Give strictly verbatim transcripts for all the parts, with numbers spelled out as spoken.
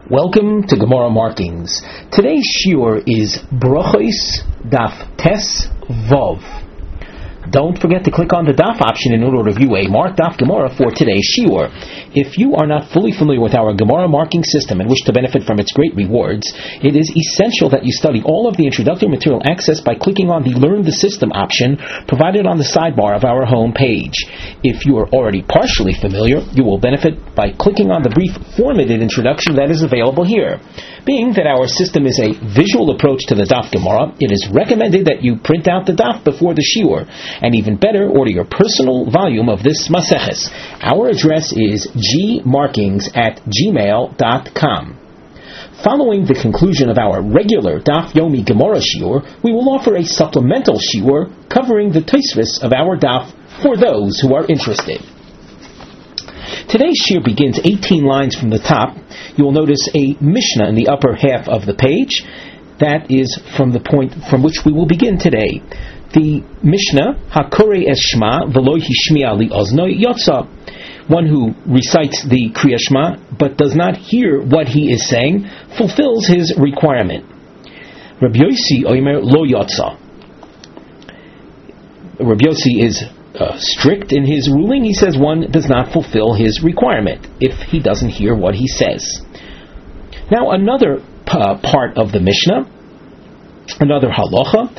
Welcome to Gemara Markings. Today's shiur is Brochos Daf Tes Vov. Don't forget to click on the Daf option in order to view a marked Daf Gemara for today's shiur. If you are not fully familiar with our Gemara marking system and wish to benefit from its great rewards, it is essential that you study all of the introductory material accessed by clicking on the Learn the System option provided on the sidebar of our home page. If you are already partially familiar, you will benefit by clicking on the brief formatted introduction that is available here. Being that our system is a visual approach to the Daf Gemara, it is recommended that you print out the Daf before the shiur, and even better, order your personal volume of this Maseches. Our address is g markings at gmail dot com. Following the conclusion of our regular Daf Yomi Gemara shiur, we will offer a supplemental shiur covering the Tosfos of our Daf for those who are interested. Today's shiur begins eighteen lines from the top. You will notice a Mishnah in the upper half of the page. That is from the point from which we will begin today. The Mishnah, Hakorei es Shema v'lo hishmi'a li ozno yotza. One who recites the Kriya Shema but does not hear what he is saying fulfills his requirement. Rabbi Yossi oimer lo yotza. Rabbi Yossi is uh, strict in his ruling. He says one does not fulfill his requirement if he doesn't hear what he says. Now another uh, part of the Mishnah, another halacha,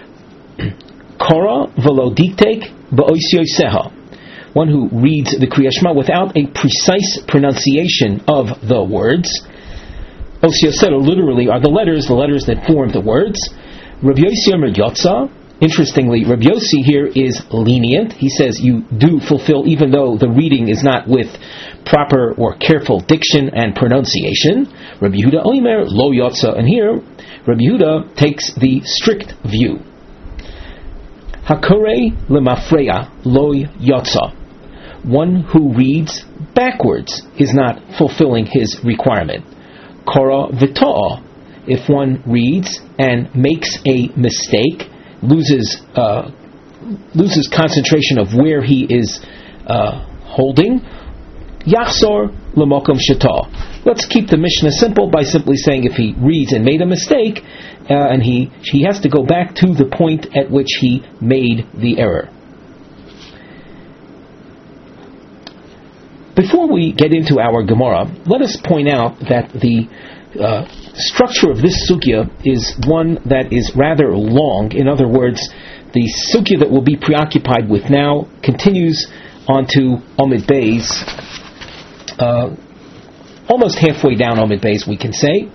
Kora v'lo diktek ba'oisyoseha. One who reads the Kriya Shema without a precise pronunciation of the words. Osiyosera literally are the letters, the letters that form the words. Rabbi Yossi Omer Yotza. Interestingly, Rabbi Yossi here is lenient. He says you do fulfill even though the reading is not with proper or careful diction and pronunciation. Rabbi Yehuda Omer Lo Yotza. And here, Rabbi Yehuda takes the strict view. Hakorei lemafreya loy yotza. One who reads backwards is not fulfilling his requirement. Kora v'to'a. If one reads and makes a mistake, loses uh, loses concentration of where he is uh, holding, yachzor lemokom sheta. Let's keep the Mishnah simple by simply saying if he reads and made a mistake, uh, and he he has to go back to the point at which he made the error. Before we get into our Gemara, let us point out that the uh, structure of this sugya is one that is rather long. In other words, the sugya that we'll be preoccupied with now continues onto Omid Beis, uh, almost halfway down Omid Beis, we can say.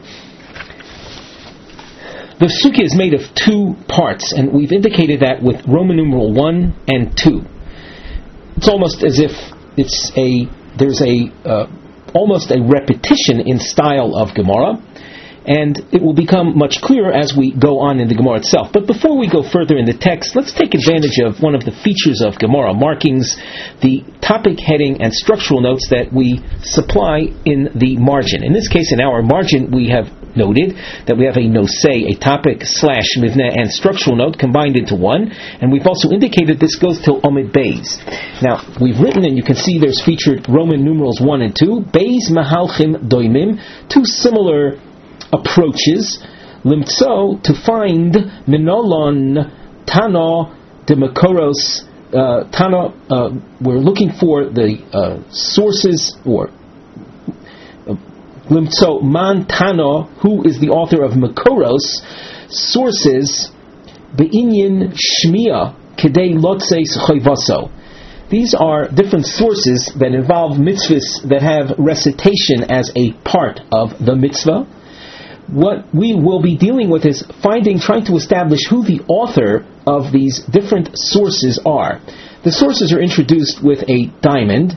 The sugya is made of two parts, and we've indicated that with Roman numeral one and two. It's almost as if it's a there's a uh, almost a repetition in style of Gemara, and it will become much clearer as we go on in the Gemara itself. But before we go further in the text, let's take advantage of one of the features of Gemara markings, the topic heading and structural notes that we supply in the margin. In this case, in our margin, we have noted that we have a nosei, a topic slash mivneh and structural note combined into one, and we've also indicated this goes till Omid Beis. Now, we've written, and you can see there's featured Roman numerals one and two, Beis Mahalchim Doimim, two similar approaches, limtso, to find minolon tano de makoros uh, tano. Uh, we're looking for the uh, sources, or uh, limtso man tano, who is the author of makoros, sources be'inyan shmiya kedei lotzeis choivaso. These are different sources that involve mitzvahs that have recitation as a part of the mitzvah. What we will be dealing with is finding, trying to establish who the author of these different sources are. The sources are introduced with a diamond.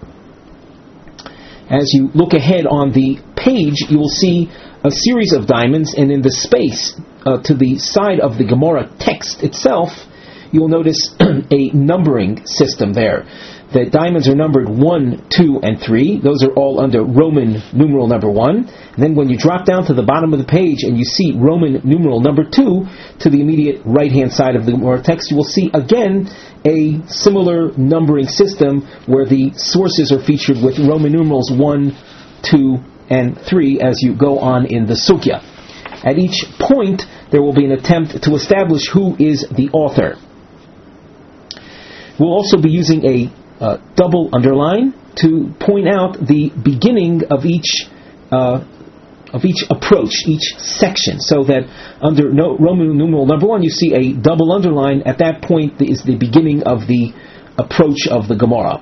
As you look ahead on the page, you will see a series of diamonds, and in the space uh, to the side of the Gemara text itself, you will notice a numbering system there. The diamonds are numbered one, two, and three. Those are all under Roman numeral number one. And then when you drop down to the bottom of the page and you see Roman numeral number two, to the immediate right-hand side of the Gemara text, you will see again a similar numbering system where the sources are featured with Roman numerals one, two, and three as you go on in the sugya. At each point, there will be an attempt to establish who is the author. We'll also be using a uh, double underline to point out the beginning of each uh, of each approach, each section, so that under no, Roman numeral number one, you see a double underline. At that point is the beginning of the approach of the Gemara.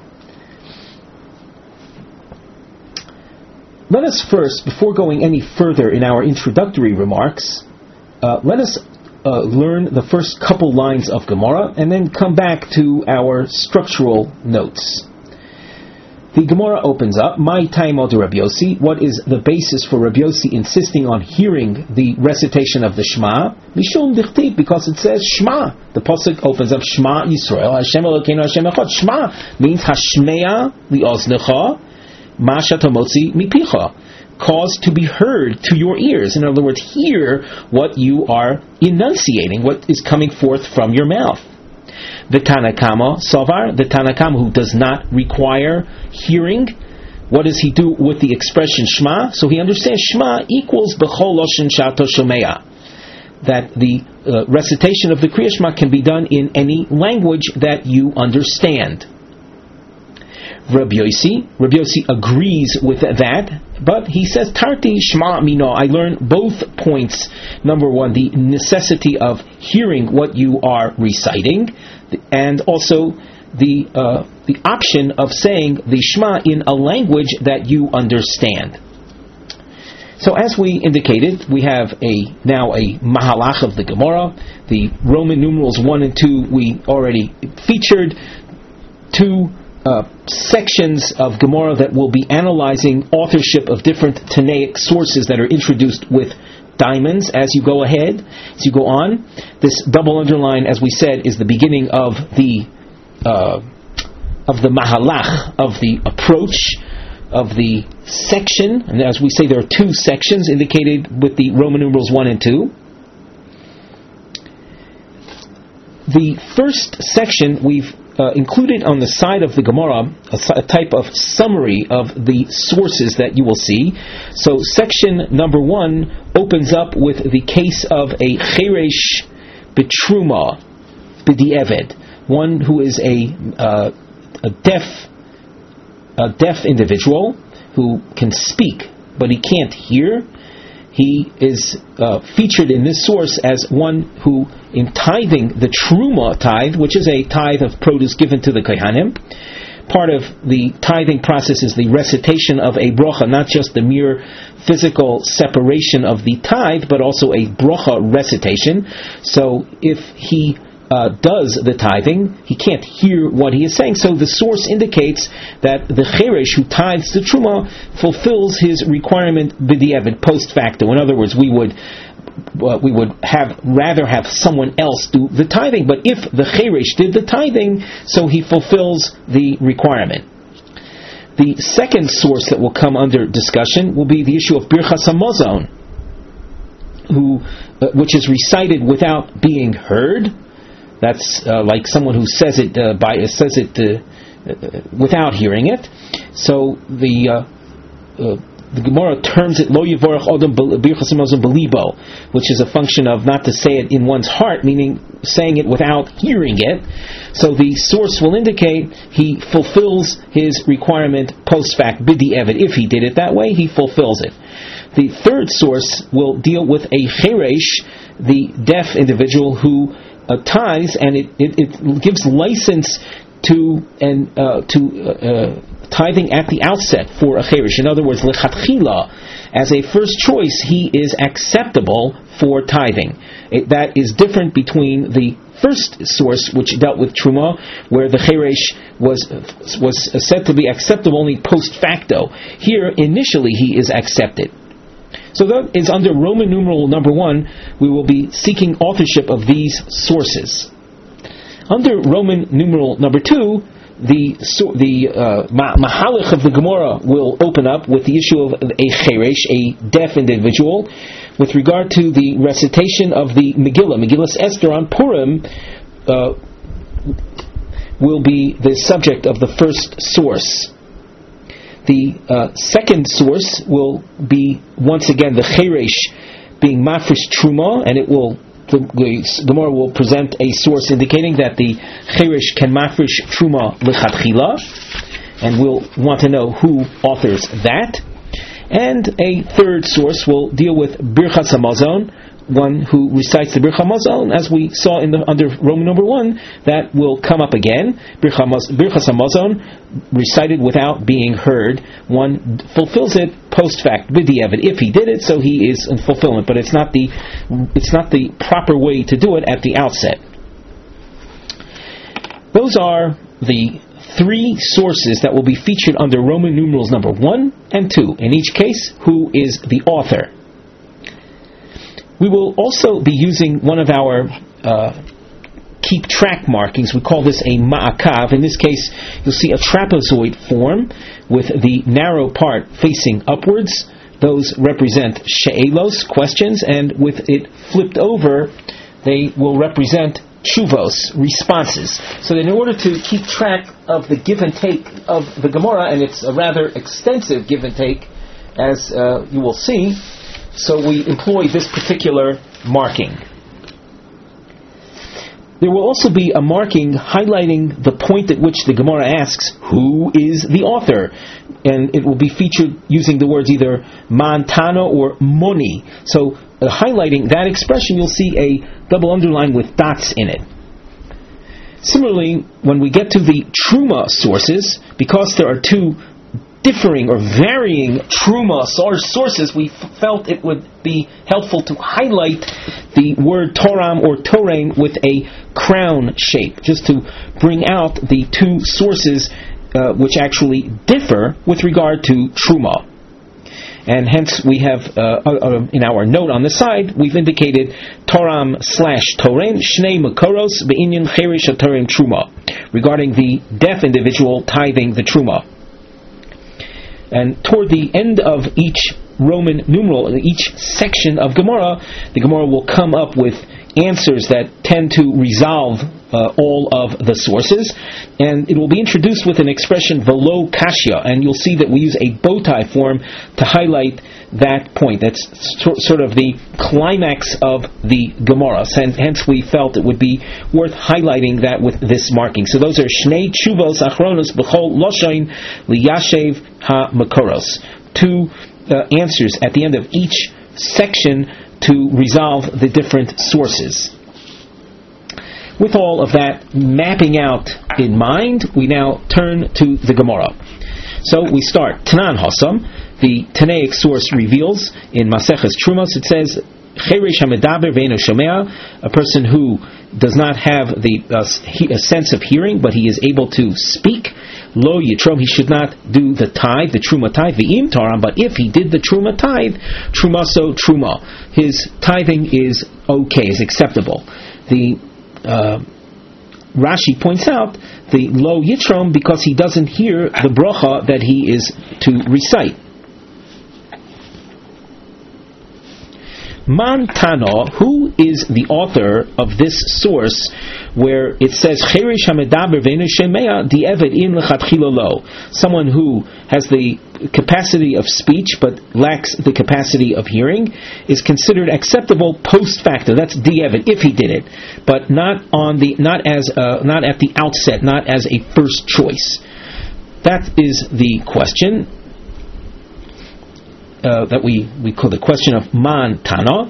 Let us first, before going any further in our introductory remarks, uh, let us uh, learn the first couple lines of Gemara and then come back to our structural notes. The Gemara opens up, My time of Rabbi Yossi, what is the basis for Rabbi Yossi insisting on hearing the recitation of the Shema? Mishum dichtiv, because it says Shema. The pasuk opens up, Shema Yisrael, Hashem Elokeinu Hashem Echad. Shema means Hashmeya li'oznecha, ma shatamotzi mipicha. Cause to be heard to your ears. In other words, hear what you are enunciating, what is coming forth from your mouth. The Tanakama Savar, the Tanakama who does not require hearing, what does he do with the expression Shema? So he understands Shema equals B'chol Loshen Shato Shomea, that the uh, recitation of the Kriya Shema can be done in any language that you understand. Rabbi Yossi, Rabbi Yossi agrees with that, but he says, Tarti Shema Mino, I learn both points. Number one, the necessity of hearing what you are reciting, and also the uh, the option of saying the Shema in a language that you understand. So as we indicated, we have a now a Mahalach of the Gemara. The Roman numerals one and two we already featured. Two Uh, sections of Gemara that will be analyzing authorship of different Tanaic sources that are introduced with diamonds as you go ahead, as you go on. This double underline, as we said, is the beginning of the uh, of the Mahalach, of the approach, of the section. And as we say, there are two sections indicated with the Roman numerals one and two. The first section we've Uh, included on the side of the Gemara a, a type of summary of the sources that you will see. So section number one opens up with the case of a cheresh betruma b'di'eved, one who is a uh, a deaf a deaf individual who can speak but he can't hear. He is uh, featured in this source as one who, in tithing the truma tithe, which is a tithe of produce given to the kohanim, part of the tithing process is the recitation of a brocha, not just the mere physical separation of the tithe, but also a brocha recitation. So if he Uh, does the tithing, he can't hear what he is saying. So the source indicates that the cheresh who tithes the truma fulfills his requirement b'di'evet, post facto. In other words, we would uh, we would have rather have someone else do the tithing. But if the cheresh did the tithing, so he fulfills the requirement. The second source that will come under discussion will be the issue of birchas hamazon, who uh, which is recited without being heard. That's uh, like someone who says it uh, by uh, says it uh, uh, without hearing it. So the uh, uh, the Gemara terms it lo yivorach odom birchas hamazon belibo, which is a function of not to say it in one's heart, meaning saying it without hearing it. So the source will indicate he fulfills his requirement post fact b'di'evet. If he did it that way, he fulfills it. The third source will deal with a cheresh, the deaf individual who Uh, tithes, and it, it, it gives license to and uh, to uh, uh, tithing at the outset for a cheresh. In other words, lechatchila, as a first choice, he is acceptable for tithing. It, that is different between the first source, which dealt with truma, where the cheresh was was said to be acceptable only post facto. Here, initially, he is accepted. So that is under Roman numeral number one, we will be seeking authorship of these sources. Under Roman numeral number two, the so, the uh, Mahalach of the Gemara will open up with the issue of a cheresh, a deaf individual, with regard to the recitation of the Megillah. Megillas Esther on Purim uh, will be the subject of the first source. The uh, second source will be once again the Cheresh being Mafresh Truma, and it will the, the Gemara will present a source indicating that the Cheresh can Mafresh Truma L'Chatchila, and we'll want to know who authors that. And a third source will deal with Birchas Hamazon, one who recites the Birchas Hamazon, as we saw in the under Roman number one, that will come up again. Birchas Hamazon, recited without being heard, one fulfills it post fact, b'diavad. If he did it, so he is in fulfillment, but it's not the it's not the proper way to do it at the outset. Those are the three sources that will be featured under Roman numerals number one and two. In each case, who is the author? We will also be using one of our uh, keep track markings. We call this a ma'akav. In this case, you'll see a trapezoid form with the narrow part facing upwards. Those represent she'elos, questions, and with it flipped over, they will represent shuvos, responses. So that in order to keep track of the give and take of the Gemara, and it's a rather extensive give and take, as uh, you will see, so we employ this particular marking. There will also be a marking highlighting the point at which the Gemara asks, who is the author? And it will be featured using the words either mantano or moni. So uh, highlighting that expression, you'll see a double underline with dots in it. Similarly, when we get to the Truma sources, because there are two differing or varying Truma sources, we f- felt it would be helpful to highlight the word Toram or Torain with a crown shape, just to bring out the two sources uh, which actually differ with regard to Truma. And hence we have, uh, uh, in our note on the side, we've indicated Toram slash Torain, Shnei Makoros, Be'inyan Cheresh HaTorain Truma, regarding the deaf individual tithing the Truma. And toward the end of each Roman numeral, each section of Gemara, the Gemara will come up with answers that tend to resolve uh, all of the sources, and it will be introduced with an expression velo kashya, and you'll see that we use a bow tie form to highlight that point. That's sort of the climax of the Gemara, and hence we felt it would be worth highlighting that with this marking. So those are Shnei Tshuvos Achronos B'chol Loshain Liyashev HaMakoros, two uh, answers at the end of each section to resolve the different sources. With all of that mapping out in mind, we now turn to the Gemara. So we start Tanan Hasam. The Tanaic source reveals in Maseches Trumos, it says, Cheresh HaMedaber Ve'eno Shomea, a person who does not have the uh, he, a sense of hearing, but he is able to speak. Lo Yitrom, he should not do the tithe, the Truma tithe, Ve'im Taram, but if he did the Truma tithe, Trumaso Truma, his tithing is okay, is acceptable. The uh, Rashi points out the Lo Yitrom because he doesn't hear the bracha that he is to recite. Mantano, who is the author of this source where it says Cheresh HaMedaber Ve'enu Shemea Di'eved in L'Chatchila Lo, someone who has the capacity of speech but lacks the capacity of hearing, is considered acceptable post facto. That's Di'eved, if he did it, but not on the not as uh, not at the outset, not as a first choice. That is the question. Uh, that we, we call the question of man tana,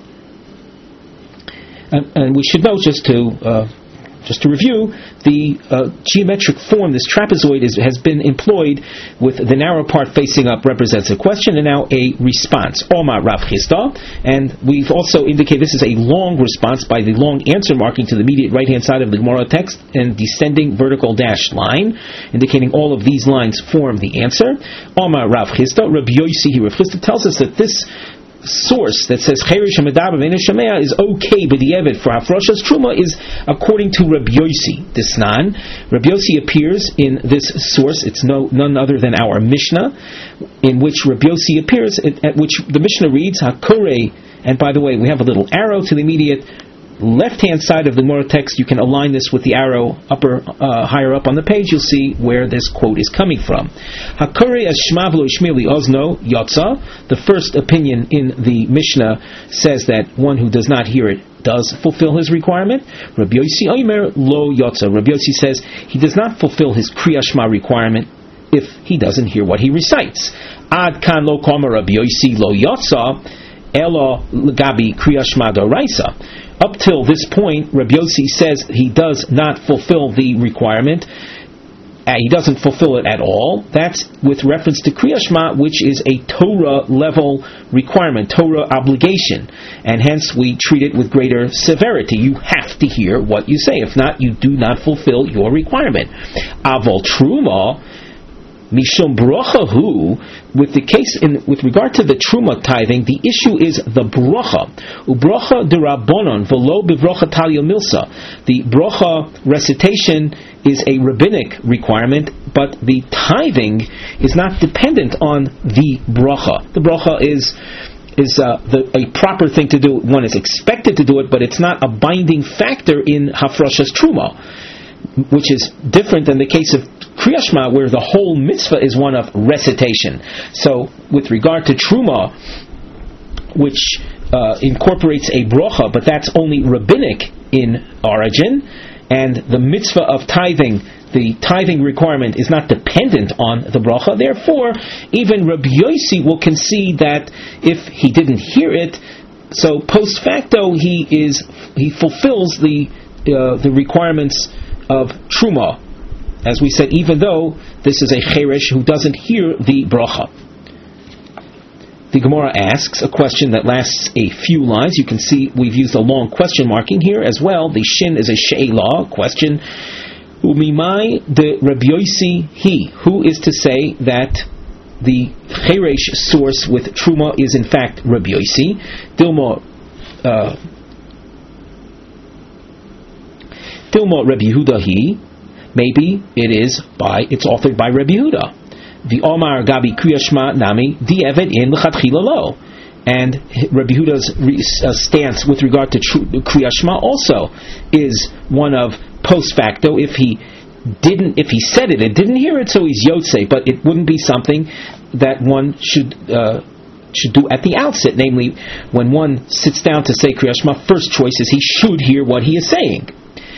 and, and we should know, just to uh, just to review, the uh, geometric form, this trapezoid, is, has been employed with the narrow part facing up represents a question and now a response. Omar Rav Chisda, and we've also indicated this is a long response by the long answer marking to the immediate right hand side of the Gemara text and descending vertical dashed line, indicating all of these lines form the answer. Omar Rav Chisda, Rabbi Yosi Rav Chisda tells us that this source that says Cheresh HaMedaber Ve'enu Shomea is okay, but the Eved for Hafroshas Truma is according to Rabbi Yosi Disnan. Rabbi Yosi appears in this source. It's no none other than our Mishnah, in which Rabbi Yosi appears, at, at which the Mishnah reads Hakore, and by the way, we have a little arrow to the immediate left-hand side of the Gemara text, you can align this with the arrow upper, uh, higher up on the page. You'll see where this quote is coming from. Hakore as shma v'lo yishmir li ozno yotza. The first opinion in the Mishnah says that one who does not hear it does fulfill his requirement. Rabbi Yossi Omer lo yotza. Rabbi Yossi says he does not fulfill his kriya shma requirement if he doesn't hear what he recites. Ad kan lo kama Rabbi Yossi lo yotza elo l'gabi kriya shma d'oraisa. Up till this point, Rabbi Yossi says he does not fulfill the requirement. Uh, he doesn't fulfill it at all. That's with reference to Kriya Shema, which is a Torah level requirement, Torah obligation, and hence we treat it with greater severity. You have to hear what you say. If not, you do not fulfill your requirement. Avol Truma, Mishum Bracha Hu, with the case in with regard to the Truma tithing, the issue is the Bracha. Ubracha de Rabbonon v'lo b'bracha Talia Milsa. The Bracha recitation is a rabbinic requirement, but the tithing is not dependent on the Bracha. The Bracha is is uh, the, a proper thing to do. One is expected to do it, but it's not a binding factor in Hafrashas Truma, which is different than the case of Kriya Shema, where the whole mitzvah is one of recitation. So, with regard to Truma, which uh, incorporates a bracha, but that's only rabbinic in origin, and the mitzvah of tithing, the tithing requirement is not dependent on the bracha. Therefore, even Rabbi Yossi will concede that if he didn't hear it, so post facto he is he fulfills the uh, the requirements of Truma. As we said, even though this is a cheresh who doesn't hear the bracha. The Gemara asks a question that lasts a few lines. You can see we've used a long question marking here as well. The shin is a she'elah, question. Umimai de Rabbi Yossi he, who is to say that the cheresh source with Truma is in fact Rabbi Yossi. Dilma uh, Dilma Rabbi Yehuda he. Maybe it is by it's authored by Rabbi Yehuda. The Omar Gabi Kriya Shema Nami Di'eved in L'Chatchila Lo. And Rabbi Yehuda's uh, stance with regard to Kriya Shema also is one of post facto. If he didn't, if he said it, it didn't hear it, so he's Yotzei. But it wouldn't be something that one should uh, should do at the outset. Namely, when one sits down to say Kriya Shema, first choice is he should hear what he is saying.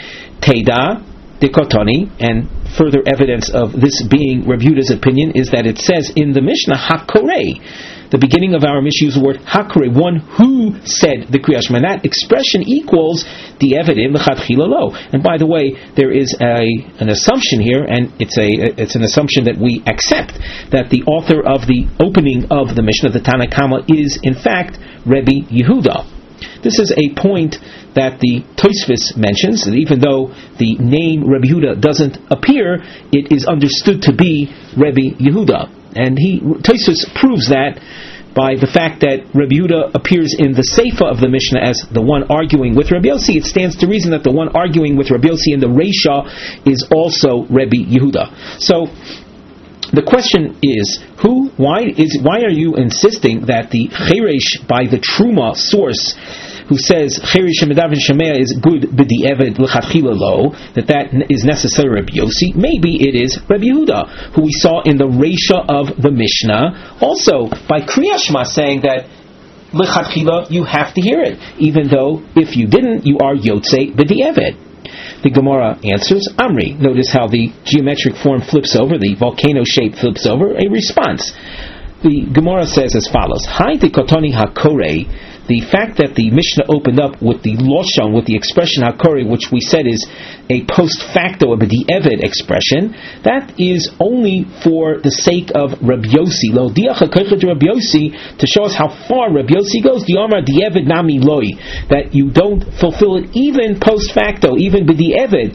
Teda Dikotoni, and further evidence of this being Rabbi Yehuda's opinion is that it says in the Mishnah, Hakorei. The beginning of our Mishnah uses the word Hakorei, one who said the Kriya Shema. And that expression equals the evidence, l'chatchila lo. And by the way, there is a an assumption here, and it's a it's an assumption that we accept, that the author of the opening of the Mishnah, the Tanna Kama, is in fact Rabbi Yehuda. This is a point that the Tosfos mentions, that even though the name Rabbi Yehuda doesn't appear, it is understood to be Rabbi Yehuda. And he Tosfos proves that by the fact that Rabbi Yehuda appears in the Seifa of the Mishnah as the one arguing with Rabbi Yossi. It stands to reason that the one arguing with Rabbi Yossi in the Reisha is also Rabbi Yehuda. So, the question is, who? Why is? Why are you insisting that the cheresh by the Truma source, who says cheresh shemedavin shemea is good b'di'eved l'chatchila lo, that that is necessary Rabbi Yossi? Maybe it is Rabbi Yehuda, who we saw in the Reisha of the Mishnah, also by Kriya Shema, saying that l'chatchila you have to hear it, even though if you didn't, you are yotzei b'di'eved. The Gemara answers, Amri. Notice how the geometric form flips over, the volcano shape flips over, a response. The Gemara says as follows, Hai dikotoni hakore. The fact that the Mishnah opened up with the loshon, with the expression hakore, which we said is a post facto, a b'di'eved expression, that is only for the sake of Rabbi Yossi. Lo diacha koichet Rabbi Yossi, to show us how far Rabbi Yossi goes. The Omar di'eved nami loi, that you don't fulfill it even post facto, even b'di'eved.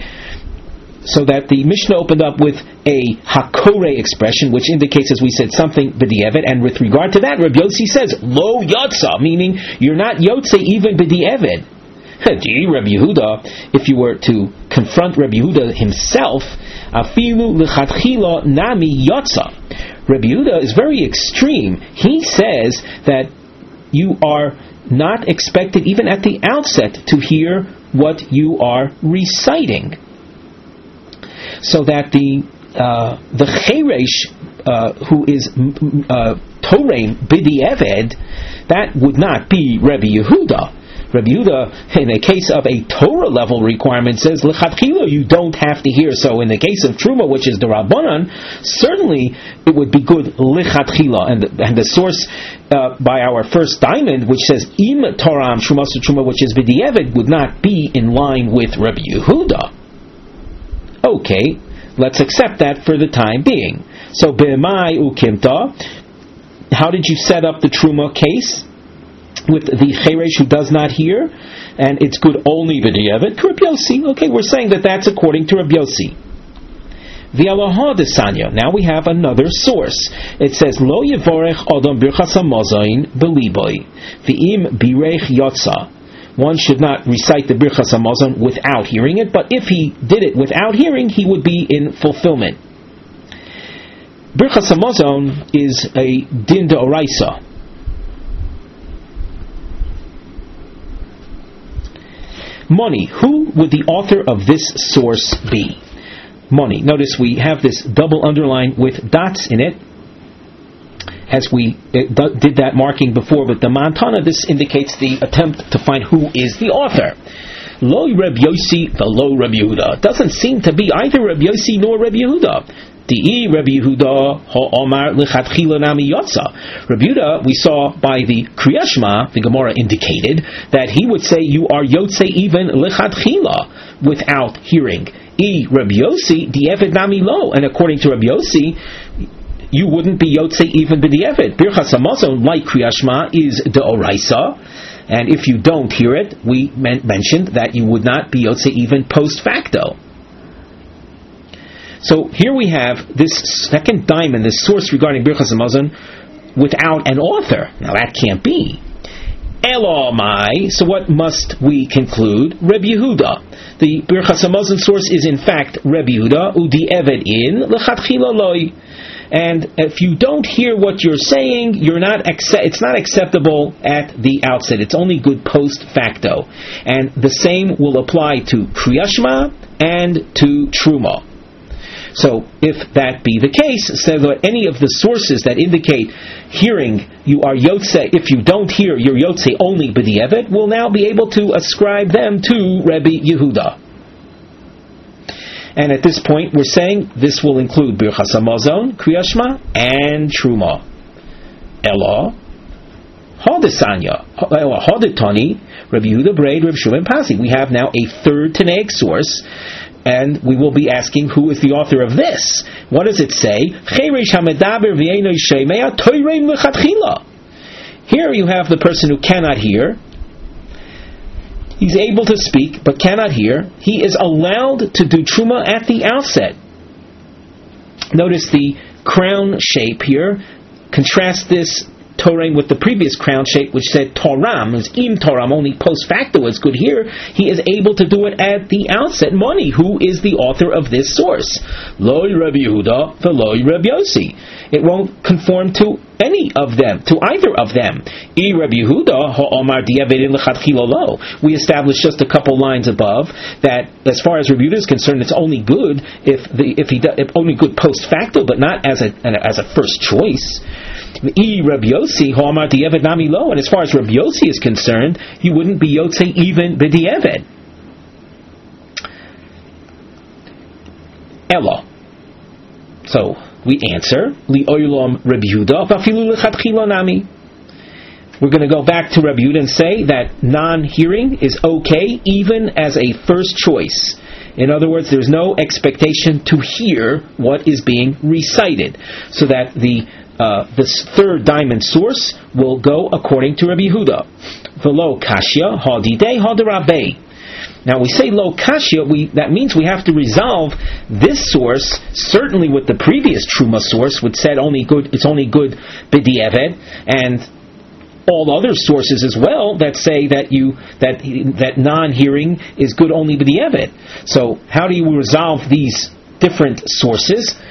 So that the Mishnah opened up with a hakore expression, which indicates, as we said, something b'di'eved, and with regard to that, Rabbi Yossi says, lo yotza, meaning you're not yotze even b'di'eved. Gee, Rabbi Yehuda, if you were to confront Rabbi Yehuda himself, afilu l'chatchila nami yotza. Rabbi Yehuda is very extreme. He says that you are not expected even at the outset to hear what you are reciting. So that the uh, the cheresh uh, who is uh, torein b'di'eved, that would not be Rabbi Yehuda. Rabbi Yehuda, in the case of a Torah level requirement, says lechatchila you don't have to hear. So in the case of Truma, which is the Rabbanan, certainly it would be good lechatchila. And the, and the source uh, by our first diamond, which says im Toram Shumasu Truma, which is b'di'eved, would not be in line with Rabbi Yehuda. Okay, let's accept that for the time being. So b'mai ukimta, how did you set up the Truma case? With the cheresh who does not hear, and it's good only b'di'eved. Rabbi Yossi. Okay, we're saying that that's according to Rabbi Yossi. V'alaha desanya. Now we have another source. It says lo yevorech adam birchas hamazayin b'liboy v'im birech yotza. One should not recite the birchas hamazon without hearing it, but if he did it without hearing, he would be in fulfillment. Birchas hamazon is a din d'oraisa. Money. Who would the author of this source be? Money. Notice we have this double underline with dots in it, as we did that marking before with the Mantana. This indicates the attempt to find who is the author. Lo Reb Yossi, the Lo Reb Yehuda. Doesn't seem to be either Reb Yossi nor Reb Yehuda. Di'i Reb Yehuda ha'omar lechatchila nami yotza. Reb Yehuda, we saw by the Kriya Shema, the Gemara indicated that he would say you are yotze even lechatchila without hearing. I Reb Yossi di'eved nami lo, and according to Reb Yossi, you wouldn't be yotze even b'di'eved. Birchas hamazon, like Kriya Shema, is de'oraisa, and if you don't hear it, we men- mentioned that you would not be yotze even post facto. So here we have this second diamond, this source regarding Birchas Hamazon, without an author. Now that can't be. Elomai. So what must we conclude? Reb Yehuda. The Birchas Hamazon source is in fact Reb Yehuda. Udi eved in lechatchila loy. And if you don't hear what you're saying, you're not accept- it's not acceptable at the outset. It's only good post facto. And the same will apply to Kriya Shema and to Truma. So, if that be the case, so that any of the sources that indicate hearing, you are yotze, if you don't hear, you're yotze only b'di'eved, will now be able to ascribe them to Rabbi Yehuda. And at this point, we're saying this will include Birchas Hamazon, Kriya Shema, and Truma. Ela, Hadesanya, Hadetani, Rabbi Yehuda Braid, Rabbi Shimon Pasi. We have now a third Tanaic source. And we will be asking who is the author of this. What does it say? Here you have the person who cannot hear. He's able to speak but cannot hear. He is allowed to do Truma at the outset. Notice the crown shape here. Contrast this Torain with the previous crown shape, which said Toram, is im Toram, only post facto is good here. He is able to do it at the outset. Money, who is the author of this source? Lo Rabbi Yehuda, the Lo Rabbi Yossi. It won't conform to any of them, to either of them. I Rabbi Yehuda ha'omar di'evedin lechatchila lo. We established just a couple lines above that, as far as Rabbi Yehuda is concerned, it's only good if the if he if only good post facto, but not as a as a first choice. I Rabbi Yossi ha'omar di'eved nami lo. And as far as Rabbi Yossi is concerned, he wouldn't be yotze even b'di'eved. Ella. So we answer li olam Rabbi Yehuda v'afilu lechatchila nami. We're going to go back to Rabbi Yehuda and say that non-hearing is okay even as a first choice. In other words, there's no expectation to hear what is being recited, so that the uh, this third diamond source will go according to Rabbi Yehuda. V'lo kashya hadidei hadarabei. Now we say lo kashya, we that means we have to resolve this source certainly with the previous Truma source, which said only good it's only good b'di'eved, and all other sources as well that say that you that that non-hearing is good only b'di'eved. So how do you resolve these different sources?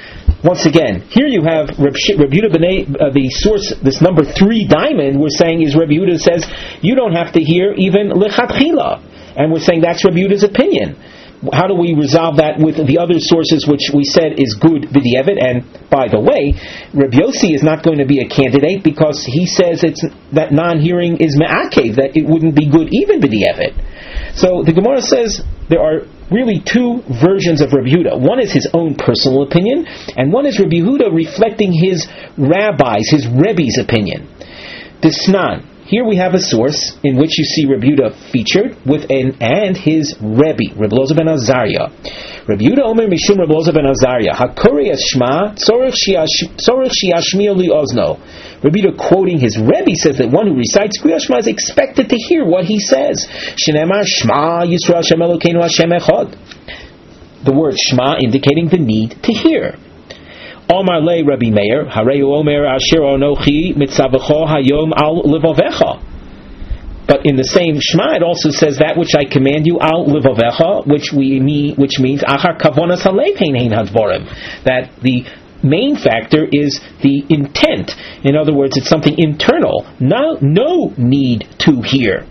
Once again, here you have Reb Yehuda B'nai, uh, the source, this number three diamond, we're saying is Reb Yehuda says, you don't have to hear even lechatchila. And we're saying that's Reb Yehuda's opinion. How do we resolve that with the other sources which we said is good b'di'evet? And by the way, Reb Yossi is not going to be a candidate because he says it's that non-hearing is me'akev, that it wouldn't be good even b'di'evet. So the Gemara says there are really two versions of Reb Yehuda. One is his own personal opinion, and one is Reb Yehuda reflecting his rabbis, his Rebbe's opinion. Disnan. Here we have a source in which you see Reb Yehuda featured with an and his Rebbe, Reb Elazar ben Azariah. Reb Yehuda Omer Mishum Reb Elazar ben Azariah, Hakori Shma Tzorech Shiashmiya Li Ozno. Reb Yehuda quoting his Rebbe says that one who recites Kriyas Shema is expected to hear what he says. Shenemar Shma Yisrael Hashem Elokeinu Hashem Echad. The word Shema indicating the need to hear. Omar le Rabbi Meir, Hareu Omer Asher Onochi Mitzavacho Hayom Al Livovecha. But in the same Shema, it also says that which I command you Al Livovecha, which we mean, which means Achar Kavonas Halev Hein Hein Hadvorim. That the main factor is the intent. In other words, it's something internal. No, no need to hear.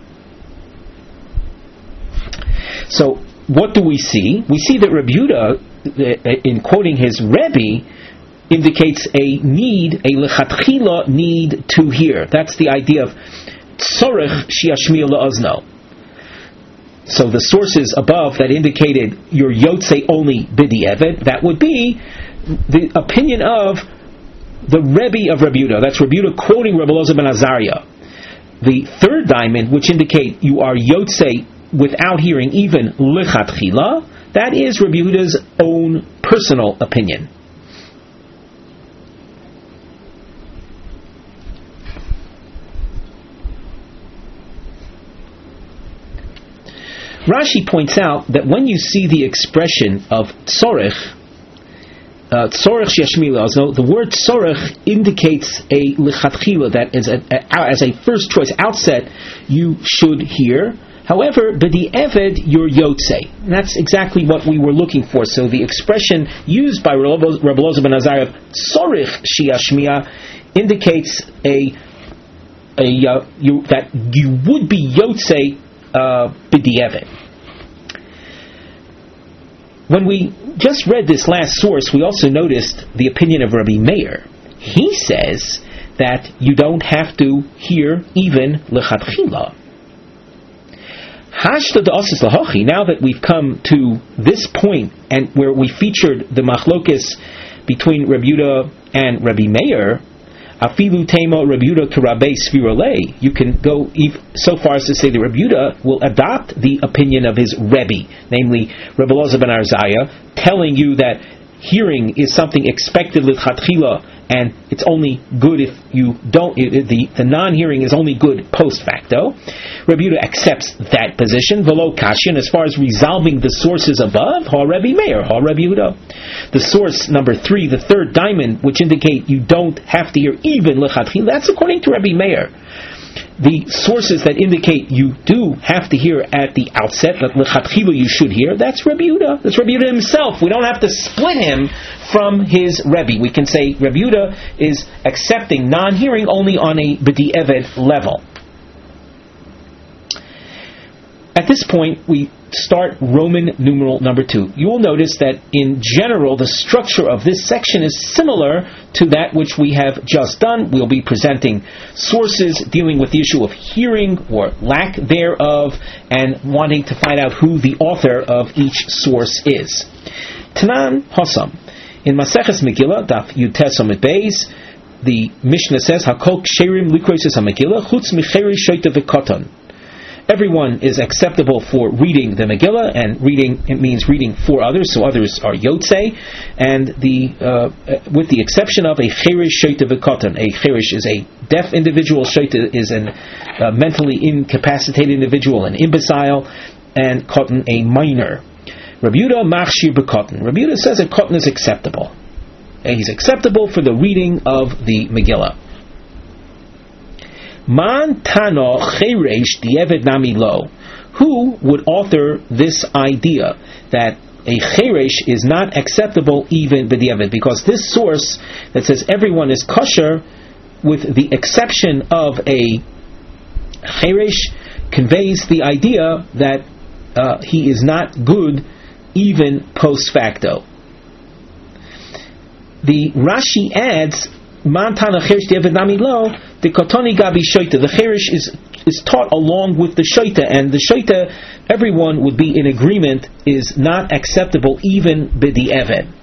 So, what do we see? We see that Reb Yehuda, in quoting his Rebbe, indicates a need, a lechatchila need to hear. That's the idea of tzorech shiashmiya le'ozno. So the sources above that indicated your yotze only b'di'evet, that would be the opinion of the Rebbe of Reb Yehuda. That's Reb Yehuda quoting Reb Elazar ben Azariah. The third diamond, which indicate you are yotze without hearing even lechatchila, that is Reb Yehuda's own personal opinion. Rashi points out that when you see the expression of tzorech, uh, tzorech shiashmi le'ozno, the word tzorech indicates a lechatchila, that is a, a, as a first choice outset you should hear. However, b'di'eved you're yotze. And that's exactly what we were looking for. So the expression used by Reb Elazar ben Azariah, tzorech shiashmiya, indicates a, a uh, you, that you would be yotze Uh, b'di'evet. When we just read this last source, we also noticed the opinion of Rabbi Meir. He says that you don't have to hear even lechatchila. Hashta da'asis lahachi. Now that we've come to this point and where we featured the machlokes between Rabbi Yehuda and Rabbi Meir, Afilu tema Reb Yehuda k'Rabbei Svirolei. You can go so far as to say that Reb Yehuda will adopt the opinion of his Rebbe, namely Reb Elazar ben Azariah, telling you that hearing is something expected l'chatchila, and it's only good if you don't. The, the non-hearing is only good post facto. Reb Yehuda accepts that position. V'lo kashin, as far as resolving the sources above, ha Rebbe Meir, ha Reb Yehuda. The source number three, the third diamond, which indicate you don't have to hear even lechatchila, that's according to Rebbe Meir. The sources that indicate you do have to hear at the outset, that lechatchila you should hear, that's Reb Yehuda. That's Reb Yehuda himself. We don't have to split him from his Rebbe. We can say Reb Yehuda is accepting non-hearing only on a b'di'eved level. At this point, we start Roman numeral number two. You will notice that in general, the structure of this section is similar to that which we have just done. We'll be presenting sources dealing with the issue of hearing or lack thereof, and wanting to find out who the author of each source is. Tanan Hossam. In Maseches Megillah, Daf Yutes Amud Beis, the Mishnah says, Hakol ksherim likroises HaMegillah, chutz micheri shoyta v'koton. Everyone is acceptable for reading the Megillah, and reading, it means reading for others, so others are yotze, and the uh, with the exception of a cherish shoyta v'koton. A cherish is a deaf individual, shoyta is a uh, mentally incapacitated individual, an imbecile, and koton a minor. Rabbi Yehuda machshir b'koton. Rabbi Yehuda says that koton is acceptable. And he's acceptable for the reading of the Megillah. Man tano cheresh di'eved nami lo. Who would author this idea that a cheresh is not acceptable even b'diavad, because this source that says everyone is kosher, with the exception of a cheresh, conveys the idea that uh, he is not good even post facto. The Rashi adds, Man tana cheresh diavad nami lo, the kotoni gabi shoita. The cheresh is is taught along with the shoita, and the shoita, everyone would be in agreement, is not acceptable even b'diavad.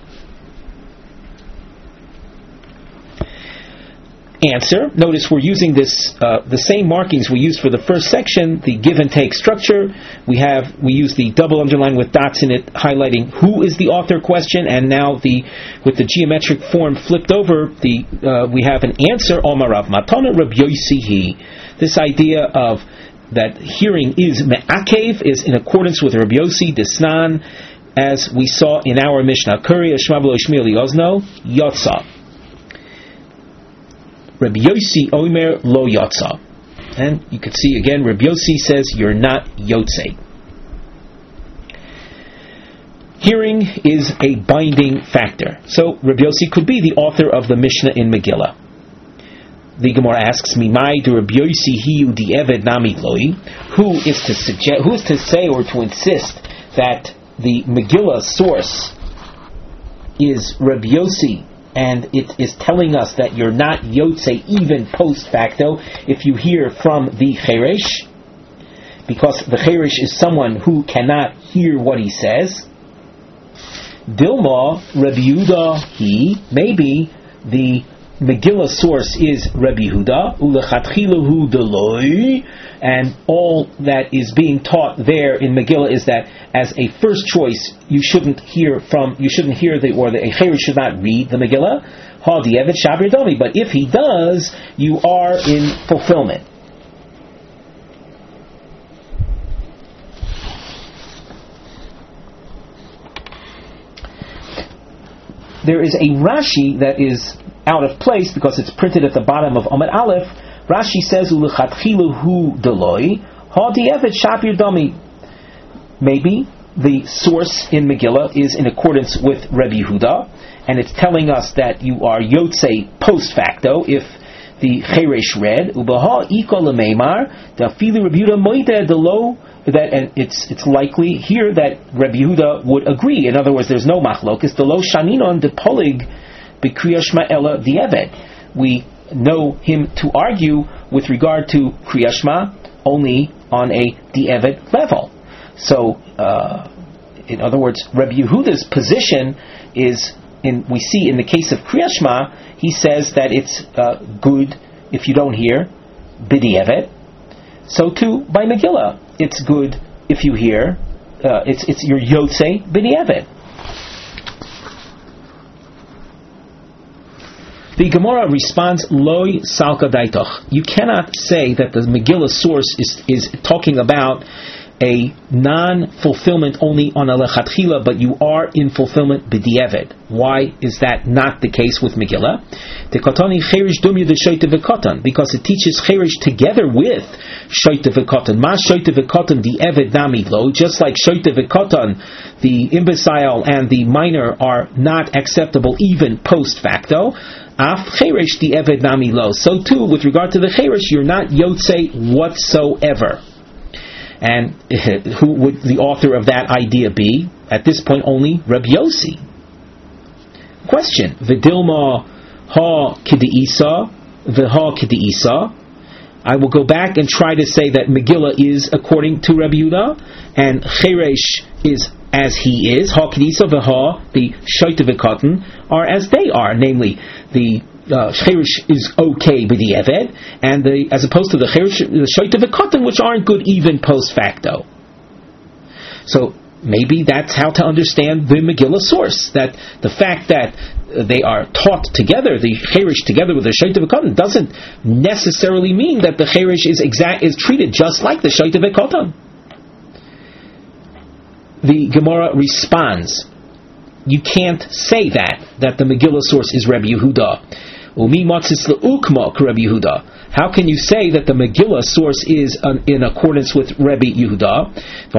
Answer. Notice we're using this uh, the same markings we used for the first section, the give and take structure. We have we use the double underline with dots in it, highlighting who is the author question, and now the with the geometric form flipped over, the uh, we have an answer. Omarav matana Reb Yosi. This idea of that hearing is me'akev is in accordance with Reb Yosi Desnan, as we saw in our Mishnah. Kuri Shma V'lo Yishmi Li Ozno Yotza. Rabbi Yossi Omer Lo Yotza. And you can see again, Rabbi Yossi says you're not Yotzei. Hearing is a binding factor. So Rabbi Yossi could be the author of the Mishnah in Megillah. The Gemara asks, Mimai do Rabbi Yossi hiu di'eved nami loi? Who is to suggest, who is to say or to insist that the Megillah source is Rabbi Yossi, and it is telling us that you're not Yotzei even post facto if you hear from the Cheresh, because the Cheresh is someone who cannot hear what he says. Dilma Rabbi Yehuda he, maybe the Megillah source is Rabbi Yehuda, ulechatchilahu deloi, and all that is being taught there in Megillah is that as a first choice you shouldn't hear from, you shouldn't hear the, or the a cheresh should not read the Megillah. Ha di'evet shabir domi, but if he does, you are in fulfillment. There is a Rashi that is out of place because it's printed at the bottom of Amud Aleph. Rashi says, "Ulechatchilahu deloi ha di'evet shabir domi." Maybe the source in Megillah is in accordance with Rabbi Yehuda, and it's telling us that you are Yotzei post facto if the Cheresh read Ubaha Iko Lemeimar Dafili Rabbi Yehuda Moide Delo, that, and it's it's likely here that Rabbi Yehuda would agree. In other words, there's no machlokes. Delo Shaninon de Polig B'Kriyas Shema Ela Di'eved. We know him to argue with regard to Kriyas Shema only on a Di'eved level. So, uh, in other words, Rabbi Yehuda's position is, in we see in the case of Kriyas Shema, he says that it's uh, good if you don't hear b'di'evet. So too by Megillah, it's good if you hear. Uh, it's it's your yotzei b'di'evet. The Gemara responds, Loi salka daitoch. You cannot say that the Megillah source is is talking about a non-fulfillment only on a lechatchila, but you are in fulfillment b'di'evet. Why is that not the case with Megillah? Tekotani cherish dumya de shoyte v'kotan, because it teaches cherish together with shoyte v'kotan. Ma shoyte v'kotan di'evet nami lo, just like shoyte v'kotan, the imbecile and the minor are not acceptable even post facto. Af cherish di'evet nami lo. So too, with regard to the cherish, you're not yotzei whatsoever. And who would the author of that idea be? At this point, only Rabbi Yossi. Question: V'dilma ha k'de'isa, v'ha k'de'isa. I will go back and try to say that Megillah is according to Rabbi Yehuda, and Cheresh is as he is. Ha k'de'isa v'ha, the shoyte v'kotan, are as they are, namely the Uh, Cheresh is okay b'di'evet, and the, as opposed to the Cheresh, the shoyte v'kotan, which aren't good even post facto. So maybe that's how to understand the Megillah source. That the fact that they are taught together, the Cheresh together with the shoyte v'kotan, doesn't necessarily mean that the Cheresh is exact is treated just like the shoyte v'kotan. The Gemara responds, you can't say that that the Megillah source is Rabbi Yehuda. Umi matzis le'ukma Rabbi Yehuda. How can you say that the Megillah source is um, in accordance with Rabbi Yehuda?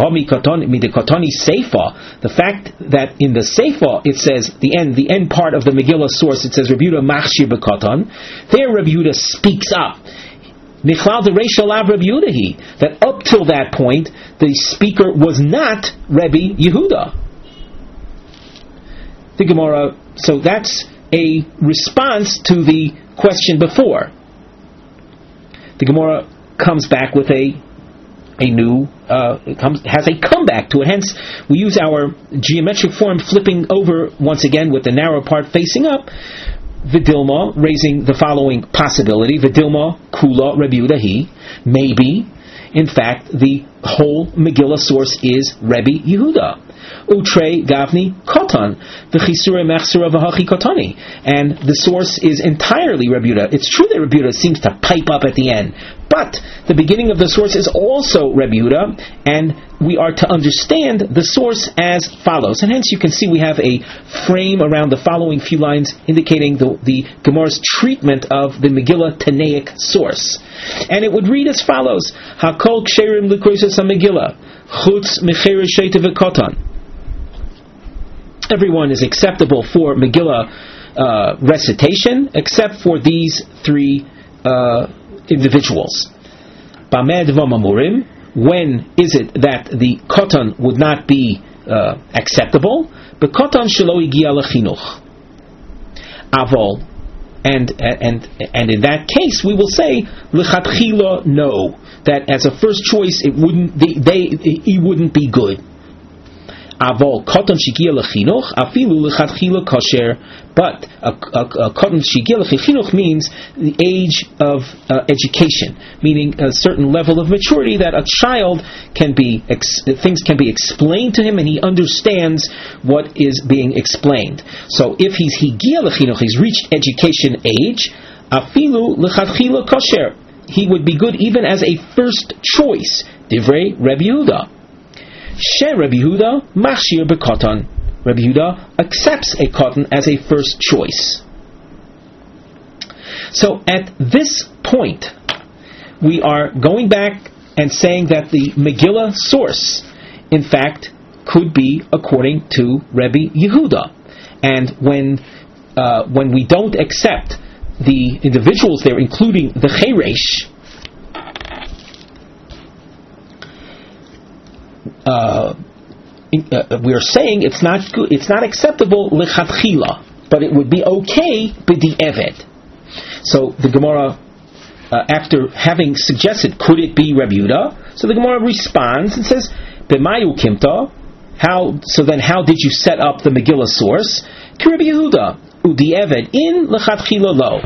The fact that in the Seifa it says the end, the end part of the Megillah source, it says Rabbi Yehuda machshir b'katan. There Rabbi Yehuda speaks up. Nichlal de Reish Alav Rabbi Yehuda, that up till that point the speaker was not Rabbi Yehuda. The Gemara. So that's a response to the question before. The Gemara comes back with a a new uh, comes has a comeback to it. Hence, we use our geometric form, flipping over once again with the narrow part facing up. Vidilma, raising the following possibility: Vidilma kula Rabbi Yehuda hi. Maybe, in fact, the whole Megillah source is Rabbi Yehuda. Utre Gavni Kotan, the Chisure Mechsura Vahachi Kotani, and the source is entirely Rabbi Yehuda. It's true that Rabbi Yehuda seems to pipe up at the end, but the beginning of the source is also Rabbi Yehuda, and we are to understand the source as follows. And hence you can see we have a frame around the following few lines indicating the, the Gemara's treatment of the Megillah Tanaic source. And it would read as follows: Hakol Ksherim L'Kroisas HaMegillah Chutz Mecher Sheita V'Kotan. Everyone is acceptable for Megillah uh, recitation, except for these three uh, individuals. Bamed v'mamurim. When is it that the kotan would not be uh, acceptable? Bekotan shelo higia lechinuch. Avol, and and and in that case, we will say lechatchila no, that as a first choice, it wouldn't they, they it wouldn't be good. Avol koton shigia lechinuch afilu lechatchila kosher, but a, a, a koton shigia lechinuch means the age of uh, education, meaning a certain level of maturity that a child can be ex- things can be explained to him and he understands what is being explained. So if he's higia lechinuch, he's reached education age, afilu lechatchila kosher, he would be good even as a first choice. Divrei Rabbi Yehuda. She Rabbi Yehuda machshir bekotan. Rabbi Yehuda accepts a kotan as a first choice. So at this point, we are going back and saying that the Megillah source, in fact, could be according to Rabbi Yehuda. And when uh, when we don't accept the individuals there, including the Cheresh, Uh, uh, we are saying it's not good, it's not acceptable lechatchila, but it would be okay b'di'evet. So the Gemara, uh, after having suggested, could it be Rabbi Yehuda? So the Gemara responds and says, "B'mayu kimta." How? So then, how did you set up the Megillah source? Ki Rabbi Yehuda u'di'evet in lechatchila lo.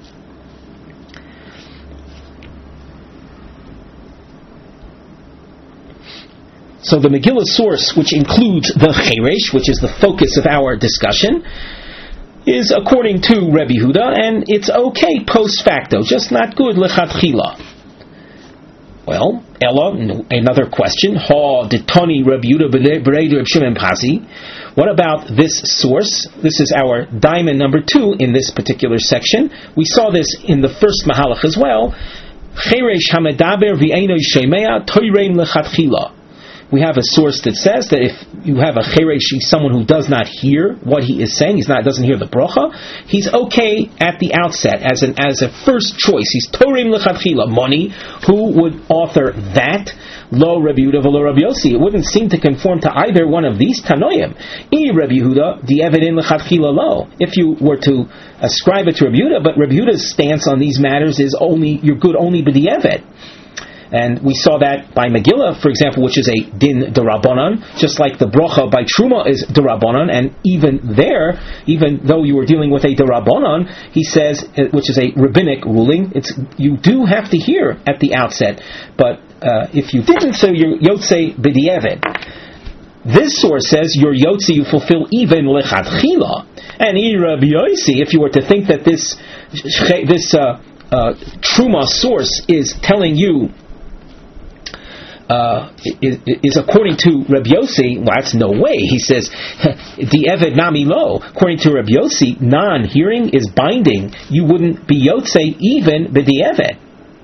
So the Megillah source, which includes the Cheresh, which is the focus of our discussion, is according to Rabbi Yehuda, and it's okay post facto, just not good lechatchila. Well, Ella, another question. Ha detoni Rabbi Yehuda b'reidu Reb Shimon Pasi. What about this source? This is our diamond number two in this particular section. We saw this in the first Mahalach as well. Cheresh hamedaber v'eino shemea toireim lechatchila. We have a source that says that if you have a cheresh, someone who does not hear what he is saying, he's not doesn't hear the bracha, he's okay at the outset as an as a first choice. He's torim lechatchila. Moni, who would author that? Lo Rabbi Yehuda v'lo Rabbi Yossi. It wouldn't seem to conform to either one of these tanoim. I Rabbi Yehuda the evidin lechatchila lo. If you were to ascribe it to Rabbi Yehuda, but Rabbi Yehuda's stance on these matters is only you're good only b'di'evet. And we saw that by Megillah, for example, which is a din derabanan, just like the bracha by Truma is derabanan, and even there, even though you were dealing with a derabanan, he says, which is a rabbinic ruling, it's you do have to hear at the outset, but uh, if you didn't, so you're yotzei b'di'evet. This source says you're yotzi, you fulfill even lechatchila. And Rabbi Yossi, if you were to think that this this uh, uh, Truma source is telling you uh, is, is according to Reb Yossi, well, that's no way. He says, the Eved Nami Lo. According to Reb Yossi, non-hearing is binding. You wouldn't be Yotzei even b'di Eved.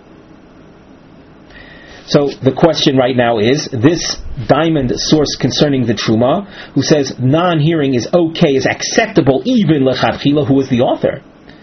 So the question right now is, this diamond source concerning the Truma, who says non-hearing is okay, is acceptable even lechatchila, who is the author?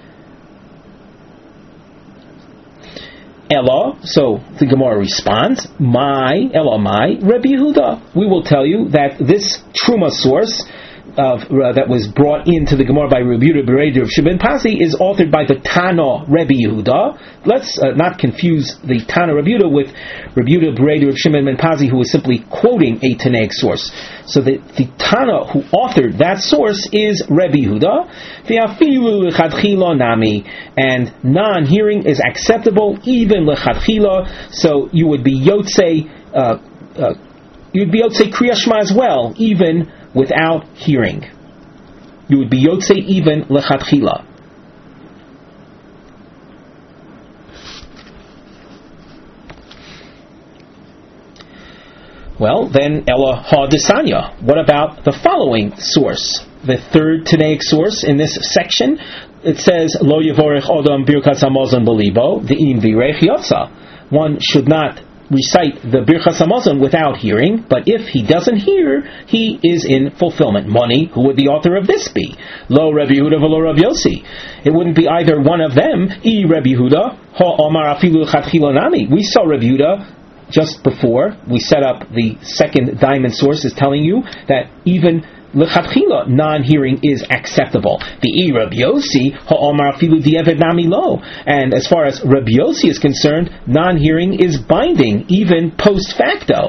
Ella, so the Gemara responds, my, Ella, my, Rabbi Yehuda. We will tell you that this Truma source of uh, that was brought into the Gemara by Rabbi Yehuda Bereider of Shimon Pasi is authored by the Tana Rabbi Yehuda. Let's uh, not confuse the Tana Rabbi Yehuda with Rabbi Yehuda Bereider of Shimon Ben Pasi, who is simply quoting a Tanaic source. So the, the Tana who authored that source is Rabbi Yehuda. Ve'afilu l'chadchila nami, and non-hearing is acceptable even l'chadchila. So you would be yotzei, uh, uh, you'd be yotzei Kriya Shema as well, even without hearing. You would be yotzei even lechatchila. Well, then Ella ha desanya. What about the following source? The third Tanaic source in this section. It says lo yevorech odam birkas hamazon belibo de'im virech yotza. One should not recite the Birchas Hamazon without hearing, but if he doesn't hear, he is in fulfillment. Money, who would the author of this be? Lo Rabbi Yehuda v'lo Rabbi Yossi. It wouldn't be either one of them. I Rabbi Yehuda, ha Omar afilu chatchila nami. We saw Rabbi Yehuda just before we set up the second diamond source, is telling you that even L'chatchila, non-hearing is acceptable. The Rabbi Yossi ha'omar afilu di'eved nami lo, and as far as Rabbi Yossi is concerned, non-hearing is binding even post facto.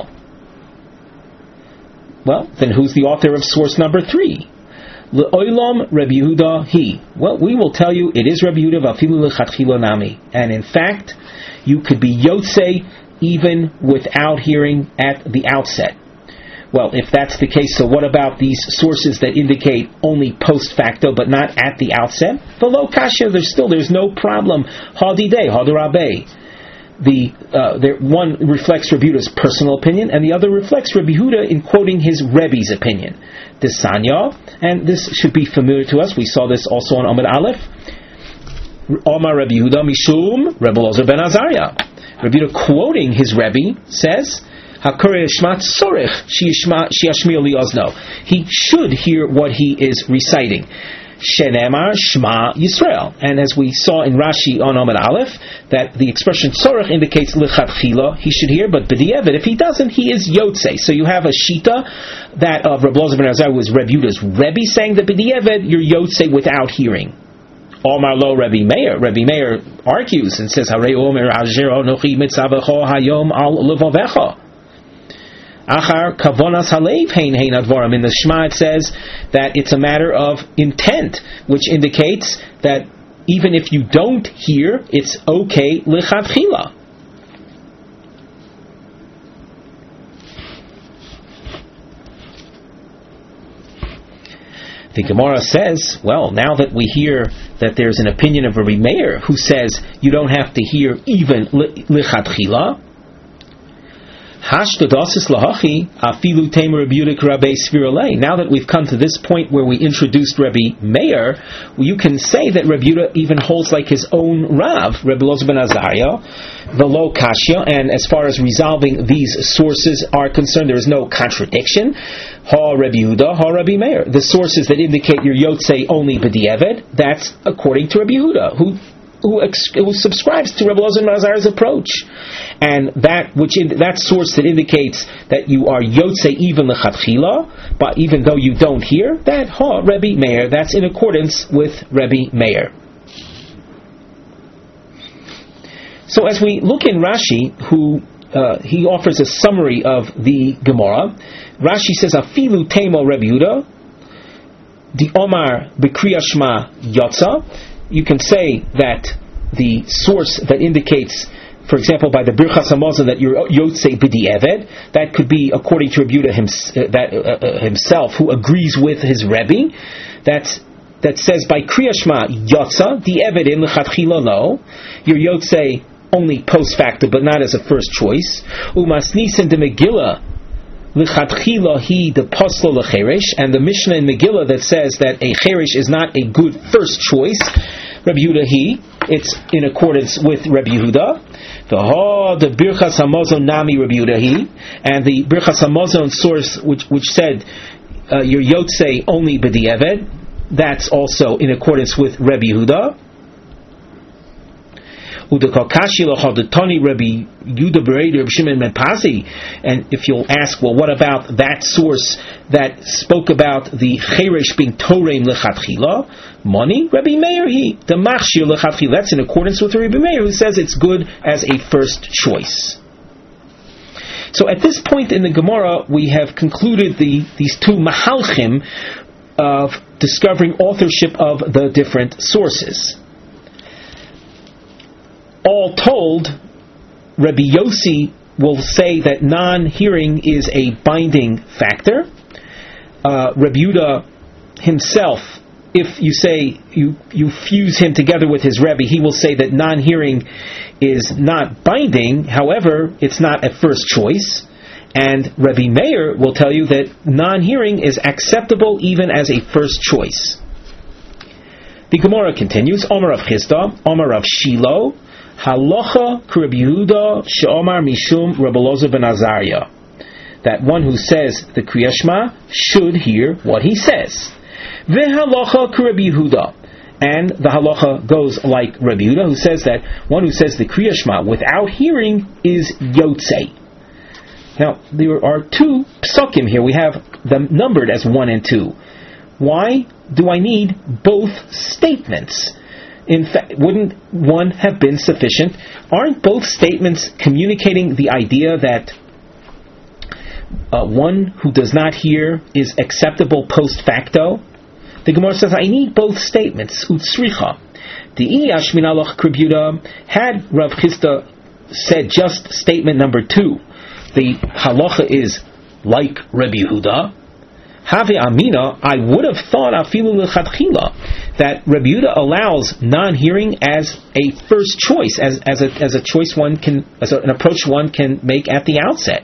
Well, then who's the author of source number three? L'olam Rabbi Yehuda he. Well, we will tell you it is Rabbi Yehuda v'afilu l'chatchila nami, and in fact, you could be yotzei even without hearing at the outset. Well, if that's the case, so what about these sources that indicate only post facto but not at the outset? V'lo kasha, there's still there's no problem. Hadidei, hadarabe. The uh, there, one reflects Rabbi Yehuda's personal opinion, and the other reflects Rabbi Yehuda in quoting his Rebbe's opinion. Desanya, and this should be familiar to us. We saw this also on Amud Aleph. Omar Rabbi Yehuda mishum Rebbe Elazar ben Azariah. Rabbi Yehuda quoting his Rebbe says, he should hear what he is reciting. Shenemar Shema Yisrael. And as we saw in Rashi on Amud Aleph, that the expression tzorech indicates lichatchila, he should hear, but b'di'evet, if he doesn't, he is yotzei. So you have a shita that of Rabbi Elazar ben Azariah was Rabbi Yehuda's Rebbe saying that b'di'evet you're yotzei without hearing. Omar lo Rabbi Meir. Rabbi Meir argues and says, Harei omer asher anochi mitzavecho hayom al levavecha. Achar kavonas halev hein hein advarim. In the Shema it says that it's a matter of intent, which indicates that even if you don't hear, it's okay lichatchila. The Gemara says, well, now that we hear that there's an opinion of Rabbi Meir who says you don't have to hear even lichatchila, now that we've come to this point where we introduced Rabbi Meir, you can say that Rabbi Yehuda even holds like his own Rav, Rabbi Elazar ben Azariah, the lo kashya, and as far as resolving these sources are concerned, there is no contradiction. Ha Rabbi Yehuda, ha Rabbi Meir. The sources that indicate your yotzei only b'di'eved, that's according to Rabbi Yehuda, who Who, ex- who subscribes to Rabbi Elazar ben Azariah's approach, and that which in, that source that indicates that you are yotzei even lechatchila, but even though you don't hear, that ha Rabbi Meir, that's in accordance with Rabbi Meir. So as we look in Rashi, who uh, he offers a summary of the Gemara. Rashi says, "Afilu teimo Rabbi Yehuda, the Omar b'Kriya Shema Yotza." You can say that the source that indicates, for example, by the Birchas Hamazon that you're Yotzei B'di'eved, that could be according to Rabbi Yehuda hims, uh, that, uh, uh, himself, who agrees with his Rebbe. That's that says by Kriya Shema Yotza Di'eved in L'Chatchila Lo, you're Yotzei only post facto, but not as a first choice. Umasnisin de Megillah lichatchila he de poslo lecheresh, and the Mishnah in Megillah that says that a cheresh is not a good first choice. Rabbi Yehuda he, it's in accordance with Rabbi Yehuda. The ha the Birchas Hamazon nami Rabbi Yehuda he, and the Birchas Hamazon source which which said uh, your yotzei only b'di'eved, that's also in accordance with Rabbi Yehuda. And if you'll ask, well, what about that source that spoke about the cheresh being toreim lechatchila? Money, Rabbi Meir he the machshir lechatchila. That's in accordance with Rabbi Meir, who says it's good as a first choice. So at this point in the Gemara, we have concluded the these two mahalchim of discovering authorship of the different sources. All told, Rabbi Yossi will say that non-hearing is a binding factor. Uh, Rabbi Yehuda himself, if you say you, you fuse him together with his Rebbe, he will say that non-hearing is not binding. However, it's not a first choice. And Rabbi Meir will tell you that non-hearing is acceptable even as a first choice. The Gemara continues, Omer of Chisda, Omer of Shiloh, Halacha Rabbi Yehuda she'omar mishum Rabbi Elazar ben Azariah, that one who says the Kriya Shema should hear what he says. Vehalacha Rabbi Yehuda, and the halacha goes like Rabbi Yehuda, who says that one who says the Kriya Shema without hearing is yotzei. Now there are two psukim here. We have them numbered as one and two. Why do I need both statements? In fact, wouldn't one have been sufficient? Aren't both statements communicating the idea that uh, one who does not hear is acceptable post facto? The Gemara says, I need both statements. Utsricha. The Iyah Shminalach Kribuda, had Rav Chisda said just statement number two, the halacha is like Rabbi Yehuda, Have Amina, I would have thought afilu lechatchila that Rabbi Yehuda allows non-hearing as a first choice, as as a as a choice one can, as a, an approach one can make at the outset.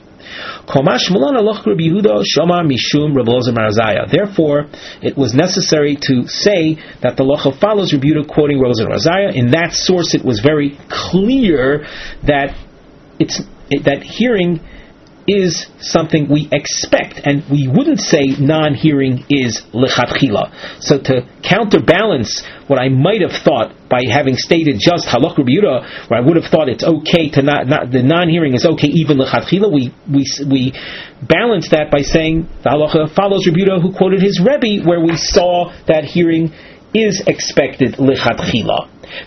Therefore, it was necessary to say that the lacha follows Rabbi Yehuda quoting Rabbi Elazar ben Azariah. In that source, it was very clear that it's it, that hearing is something we expect, and we wouldn't say non-hearing is lechatchila. So to counterbalance what I might have thought by having stated just halach Rabbi Yehuda, where I would have thought it's okay to not, not the non-hearing is okay even lechatchila, we we we balance that by saying the halacha follows Rabbi Yehuda, who quoted his Rebbe, where we saw that hearing is expected lechatchila.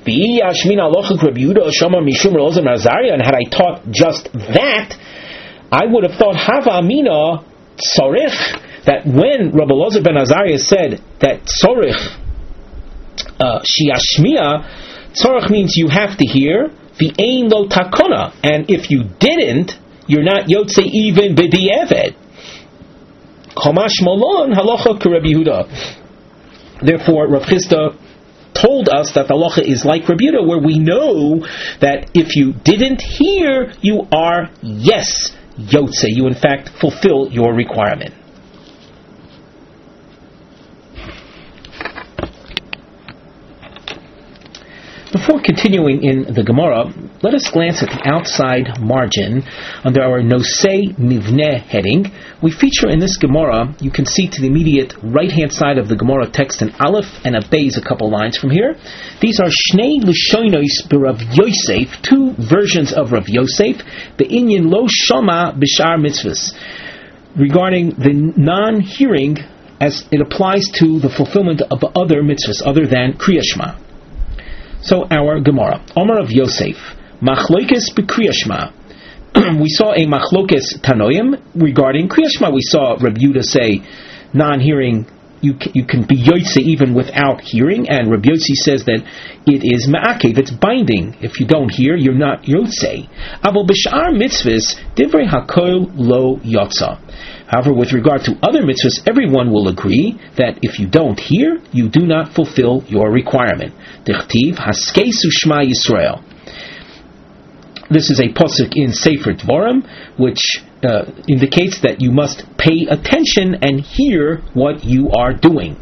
And had I taught just that, I would have thought Hava Amina Tzorich, that when Rabbi Elazar ben Azariah said that Tzorich uh, Shiashmiya, Tzorich means you have to hear, V'ein lo takona, and if you didn't, you're not Yotze even b'di'eved. Chomash Malon halacha k'Rabbi Yehuda. Therefore, Rav Chisda told us that the halacha is like Rabbi Yehuda, where we know that if you didn't hear, you are yes Yotze, you in fact fulfill your requirement. Before continuing in the Gemara, let us glance at the outside margin under our Nosei Mivneh heading. We feature in this Gemara, you can see to the immediate right-hand side of the Gemara text an Aleph and a Beis a couple lines from here. These are Shnei Lashonos b'Rav Yosef, two versions of Rav Yosef, be'inyan lo shama b'shar mitzvahs, regarding the non-hearing as it applies to the fulfillment of other mitzvahs other than Kriya Shema. So our Gemara, Omer of Yosef, Machlokes b'Kriya Shema. We saw a Machlokes Tanoim regarding Kriya Shema. We saw Rabbi Yehuda say non-hearing, you can, you can be Yotze even without hearing, and Rabbi Yossi says that it is Ma'akev, it's binding. If you don't hear, you're not Yotze. Aval b'shar mitzvahs, divrei hakol lo yotza. However, with regard to other mitzvahs, everyone will agree that if you don't hear, you do not fulfill your requirement. Dichtiv haskesu Shema Yisrael. This is a pasuk in Sefer Dvarim, which uh, indicates that you must pay attention and hear what you are doing.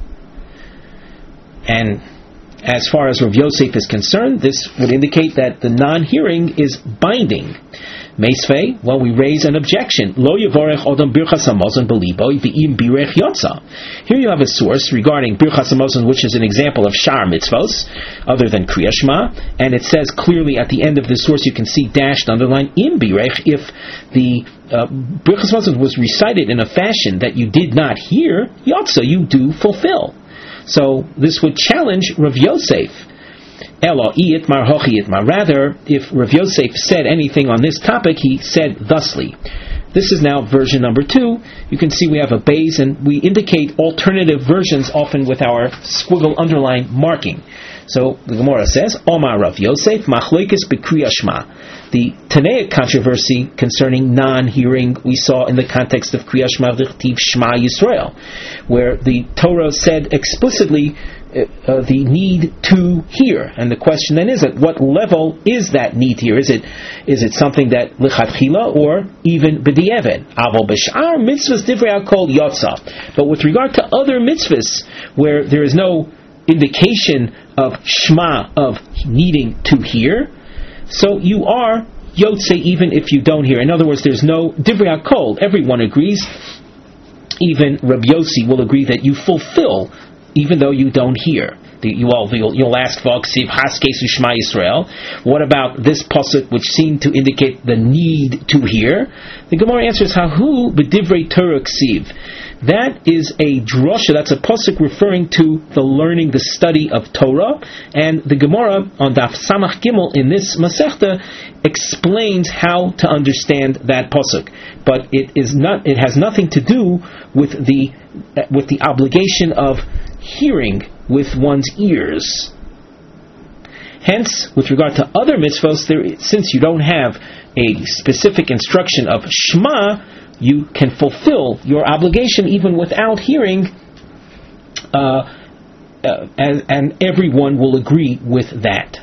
And as far as Rav Yosef is concerned, this would indicate that the non-hearing is binding. Meisvei, well, we raise an objection. Lo yevorech odam birchas hamazon belibo v'im birech yotza. Here you have a source regarding birchas hamazon, which is an example of shar mitzvos, other than Kriya Shema, and it says clearly at the end of the source, you can see dashed underline im birech, if the uh, birchas hamazon was recited in a fashion that you did not hear, yotza, you do fulfill. So this would challenge Rav Yosef. Elo iyit mar hochi itmar. Rather, if Rav Yosef said anything on this topic, he said thusly. This is now version number two. You can see we have a base, and we indicate alternative versions often with our squiggle underline marking. So the Gemara says, Omar Rav Yosef machloikis b'kriya shma. The Tanaic controversy concerning non-hearing we saw in the context of Kriya Shema v'chtiv Shema Yisrael, where the Torah said explicitly uh, uh, the need to hear, and the question then is, at what level is that need to hear? Is it is it something that lichatchila or even b'di'evet? Aval b'shar mitzvahs divrei hakol yotza. But with regard to other mitzvahs where there is no indication of Shema, of needing to hear, so you are yotze even if you don't hear. In other words, there's no divrei hakol. Everyone agrees. Even Rabbi Yossi will agree that you fulfill even though you don't hear. You all, you'll, you'll ask, Haskesu Shema Yisrael, what about this pasuk which seemed to indicate the need to hear? The Gemara answers, Hahu b'divrei Torah ksiv. That is a drosha, that's a pasuk referring to the learning, the study of Torah, and the Gemara on Daf Samach Gimel in this Masechta explains how to understand that pasuk. But it is not, it has nothing to do with the with the obligation of hearing with one's ears. Hence, with regard to other mitzvahs, there, since you don't have a specific instruction of Shema, you can fulfill your obligation even without hearing, uh, uh, and, and everyone will agree with that.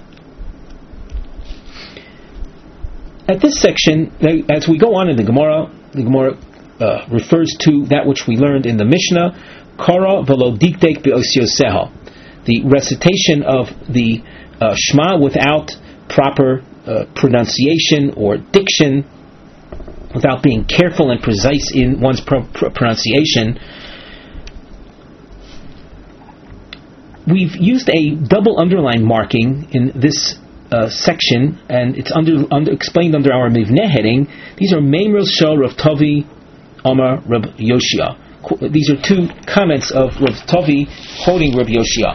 At this section, as we go on in the Gemara, the Gemara uh, refers to that which we learned in the Mishnah, Kara v'lo diktek be'osyoseha, the recitation of the uh, Shema without proper uh, pronunciation or diction, without being careful and precise in one's pro- pro- pronunciation. We've used a double underline marking in this uh, section, and it's under, under explained under our Mivneh heading. These are Meimros Shal Rav Tavi Amar Rab Yoshia. These are two comments of Rav Tavi quoting Rab Yoshia.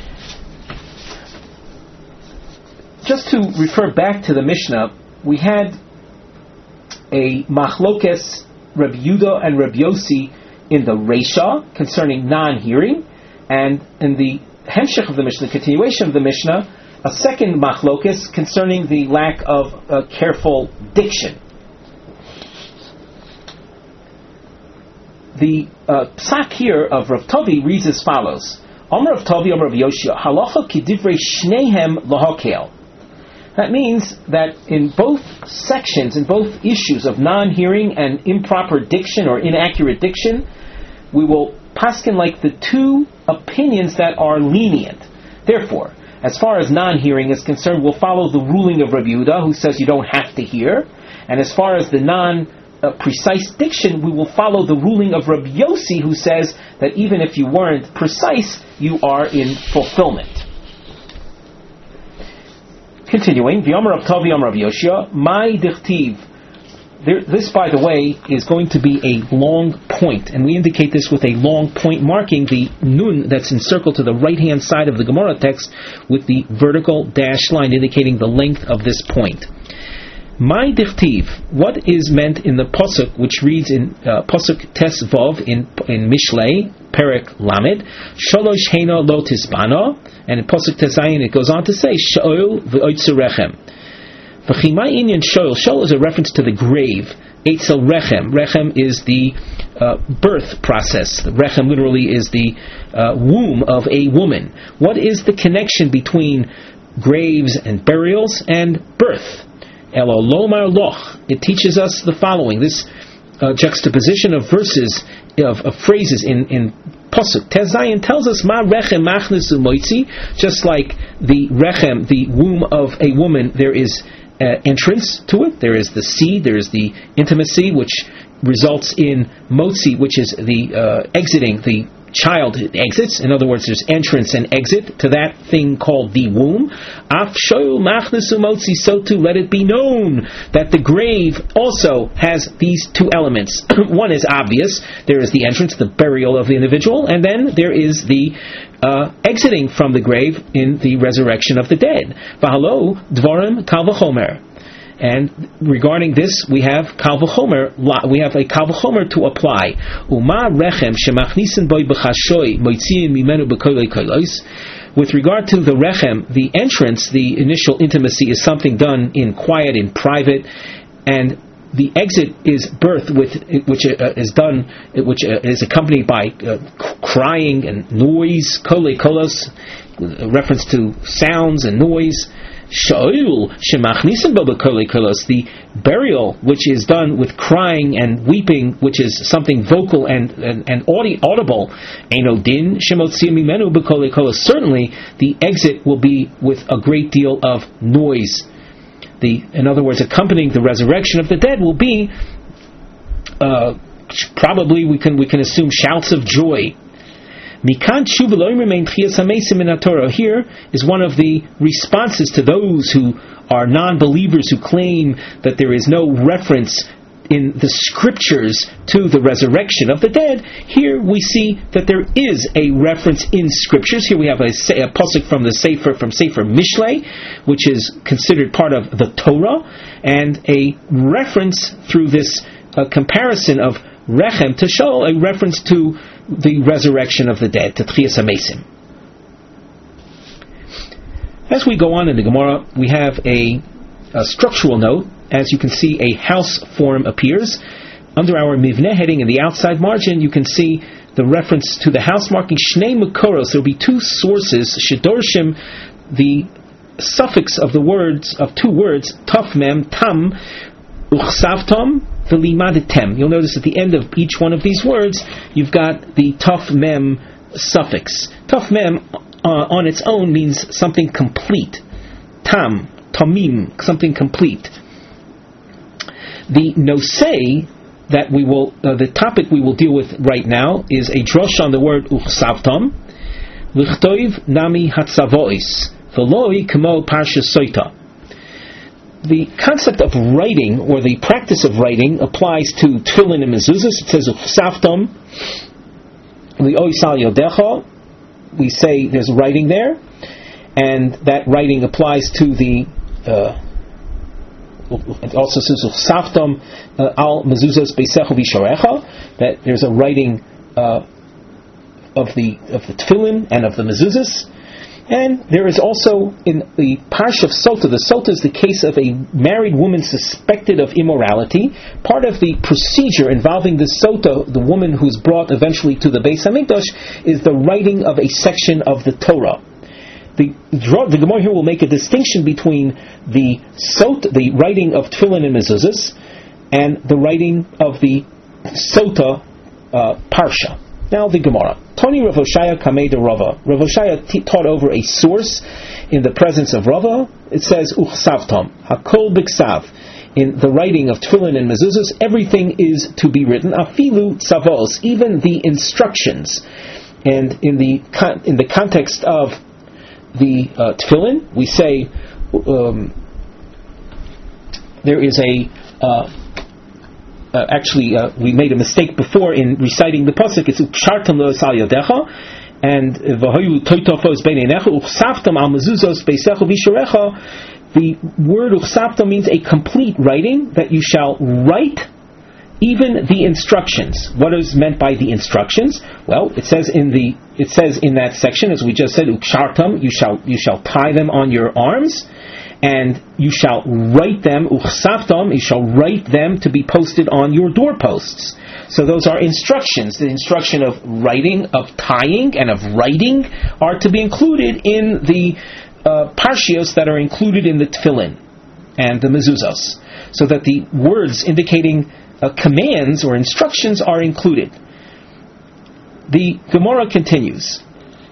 Just to refer back to the Mishnah, we had a machlokes Reb Yudah and Reb Yossi in the Reisha concerning non-hearing, and in the Hemshech of the Mishnah, the continuation of the Mishnah, a second machlokes concerning the lack of uh, careful diction. The uh, psak here of Rav Tavi reads as follows: Amar Rav Tavi, Amar Rav Yoshia, halacha kidivrei shnehem lahakel. That means that in both sections, in both issues of non-hearing and improper diction or inaccurate diction, we will paskin like the two opinions that are lenient. Therefore, as far as non-hearing is concerned, we'll follow the ruling of Rabbi Yehuda, who says you don't have to hear. And as far as the non-precise diction, we will follow the ruling of Rabbi Yossi, who says that even if you weren't precise, you are in fulfillment. Continuing, V'yamar Rav Tavi Amar Rav Yoshia, Mai dichtiv. This, by the way, is going to be a long point, and we indicate this with a long point marking the nun that's encircled to the right-hand side of the Gemara text with the vertical dash line indicating the length of this point. Mai dichtiv. What is meant in the pasuk which reads in uh, pasuk tes vav in in Mishlei Perek Lamed Shalosh Heina Lo Tisbana, and in pasuk tes zayin it goes on to say Shaol v'oitzer rechem. V'chimai inyan Shaol. Shaol is a reference to the grave. Eitzel rechem. Rechem is the uh, birth process. Rechem literally is the uh, womb of a woman. What is the connection between graves and burials and birth? Elo lomar loch. It teaches us the following. This uh, juxtaposition of verses, of, of phrases in, in Pasuk. Tezayin tells us, Ma rechem machnis umoitzi, just like the rechem, the womb of a woman, there is uh, entrance to it, there is the seed, there is the intimacy, which results in motzi, which is the uh, exiting, the child exits. In other words, there's entrance and exit to that thing called the womb. Af shoyu machnisu motzi, so too let it be known that the grave also has these two elements. One is obvious. There is the entrance, the burial of the individual, and then there is the uh, exiting from the grave in the resurrection of the dead. V'halo dvarim kal v'chomer. And regarding this, we have kal v'chomer, we have a kal v'chomer to apply. Uma rechem shemachnisin boy b'chashoy moitziin mimenu b'kolei kolos. With regard to the rechem, the entrance, the initial intimacy is something done in quiet, in private, and the exit is birth, with which uh, is done, which uh, is accompanied by uh, crying and noise. Kolei kolos, reference to sounds and noise. Sha'ul shemachnisim b'kolei kolos, the burial which is done with crying and weeping, which is something vocal and and, and audi- audible. Eino din shemotziyim mimenu b'kolei kolos. Certainly, the exit will be with a great deal of noise. The, in other words, accompanying the resurrection of the dead will be uh, probably we can we can assume shouts of joy. Mikan tshuva lo remain tchias hamesim in Torah. Here is one of the responses to those who are non-believers who claim that there is no reference in the scriptures to the resurrection of the dead. Here we see that there is a reference in scriptures. Here we have a, a pasuk from the Sefer, from Sefer Mishlei, which is considered part of the Torah, and a reference through this uh, comparison of rechem to show a reference to the resurrection of the dead, to Tchias HaMesim. As we go on in the Gemara, we have a, a structural note. As you can see, a house form appears. Under our Mivneh heading in the outside margin, you can see the reference to the house marking Shnei Mekoros. There will be two sources, Shedorshim, the suffix of the words, of two words, Taf Mem, Tam, Uchsavtom, the Limadetem. You'll notice at the end of each one of these words, you've got the Taf Mem suffix. Taf Mem uh, on its own means something complete. Tam, Tamim, something complete. The Nosei that we will, uh, the topic we will deal with right now is a drosh on the word Uchsavtom. Lichtoiv Nami Hatzavois, Veloi Kemo Parsha Soita. The concept of writing, or the practice of writing, applies to tefillin and mezuzahs. It says Uchsavtom Li'oisal Yodecha. We say there's writing there, and that writing applies to the. Uh, it also says Uchsavtom Al Mezuzahs Beisecho Visharecha, that there's a writing uh, of the of the tefillin and of the mezuzahs. And there is also, in the Parsha of Sota, the Sota is the case of a married woman suspected of immorality. Part of the procedure involving the Sota, the woman who's brought eventually to the Beis HaMikdash, is the writing of a section of the Torah. The, the Gemara here will make a distinction between the Sota, the writing of Tefillin and Mezuzahs, and the writing of the Sota uh, Parsha. Now the Gemara. Toni Rav Hoshaya Kamei de Rava. Rav Hoshaya t- taught over a source in the presence of Rava. It says Uchsavtom Hakol Biksav. In the writing of Tefillin and Mezuzahs, everything is to be written. Afilu Tzavos, even the instructions. And in the con- in the context of the uh, Tefillin, we say um, there is a. Uh, Uh, actually, uh, we made a mistake before in reciting the pasuk. It's ukshartam lo sal yadecha, and v'hoyu toitofos beinenecha uchsavtam al mezuzos beisecha visharecha. The word uchsavtam means a complete writing, that you shall write even the instructions. What is meant by the instructions? Well, it says in the it says in that section, as we just said, ukshartam, you shall you shall tie them on your arms. And you shall write them, uchsavtam, you shall write them to be posted on your doorposts. So those are instructions. The instruction of writing, of tying, and of writing are to be included in the uh, parshios that are included in the tefillin. and the mezuzos, so that the words indicating uh, commands or instructions are included. The Gemara continues.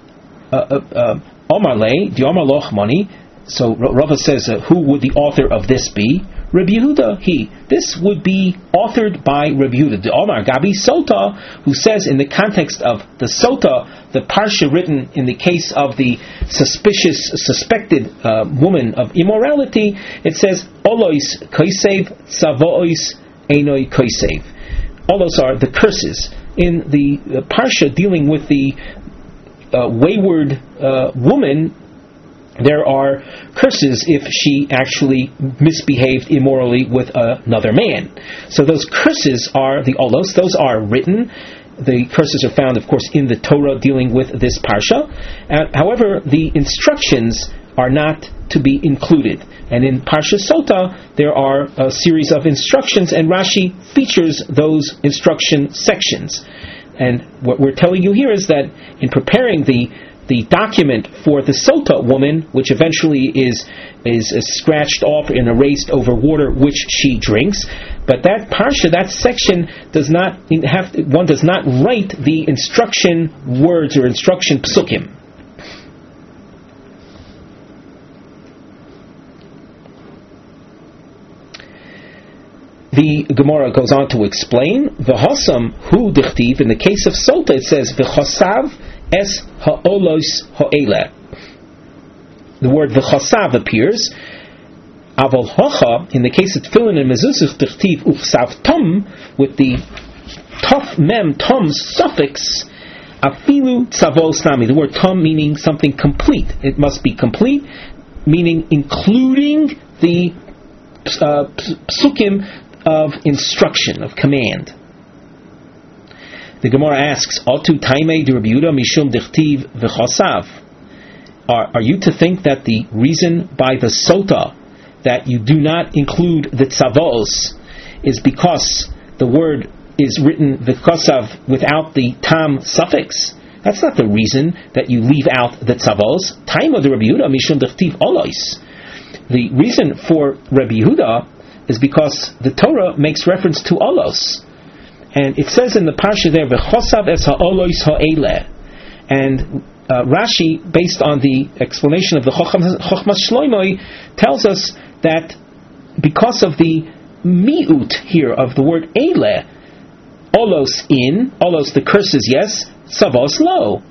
Omar le, the Omar loch money. So Rava says, uh, who would the author of this be? Rabbi Yehuda, he. This would be authored by Rabbi Yehuda. The Omar Gabi Sota, who says in the context of the Sota, the parsha written in the case of the suspicious, suspected uh, woman of immorality, it says, Olois koisev, savois enoi koisev. Olos are the curses. In the uh, parsha dealing with the uh, wayward uh, woman, there are curses if she actually misbehaved immorally with another man. So those curses are the olos, those are written. The curses are found, of course, in the Torah dealing with this parsha. Uh, however, the instructions are not to be included. And in Parsha Sota, there are a series of instructions, and Rashi features those instruction sections. And what we're telling you here is that in preparing the the document for the Sota woman, which eventually is, is is scratched off and erased over water which she drinks, but that parsha, that section, does not have one does not write the instruction words or instruction psukim. The Gemara goes on to explain the Hosam hu dichtiv. In the case of Sota, it says v'chosav es ha'olos ha'ele. The word v'chosav appears. Aval hocha, in the case of tefillin and mezuzah, dichtiv ufsav tom, with the tof mem tom suffix. Afilu tzavos nami. The word tom meaning something complete. It must be complete, meaning including the uh, psukim of instruction, of command. The Gemara asks, Otu taimei de Rabbi Yehuda mishum dichtiv v'chosav. Are are you to think that the reason by the Sota that you do not include the tzavos is because the word is written v'chosav without the tam suffix? That's not the reason that you leave out the tzavos. Taimei de Rabbi Yehuda mishum dichtiv olos. The reason for Rabbi Yehuda is because the Torah makes reference to olos, and it says in the parsha there, "V'chosav es ha'olos ha'ele," and uh, Rashi, based on the explanation of the Chochmas Shloimeh, tells us that because of the miut here of the word ele, olos in, olos the curses yes, savos lo,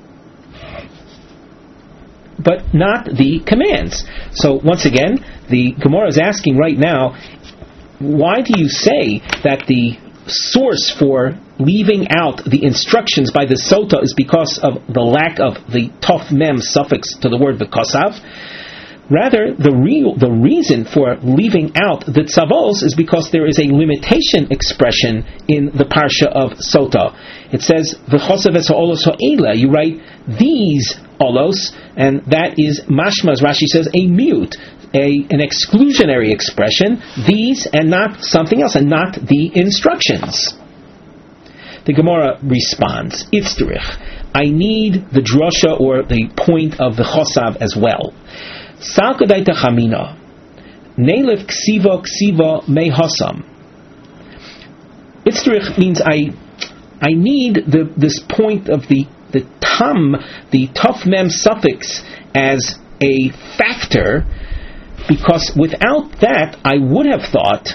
but not the commands. So once again, the Gemara is asking right now, why do you say that the source for leaving out the instructions by the Sota is because of the lack of the tof mem suffix to the word v'kosav? Rather, the real the reason for leaving out the tzavos is because there is a limitation expression in the parsha of Sota. It says v'chosav es ha'olos ha'ela. You write these olos, and that is mashma, as Rashi says, a miut. A, an exclusionary expression, these and not something else, and not the instructions. The Gemara responds, Itzderich, I need the drosha or the point of the chosav as well. Salkadaita chamina, Nelev ksiva ksiva me hosam. Itzderich means I I need the this point of the, the tam, the tof mem suffix as a factor, because without that, I would have thought,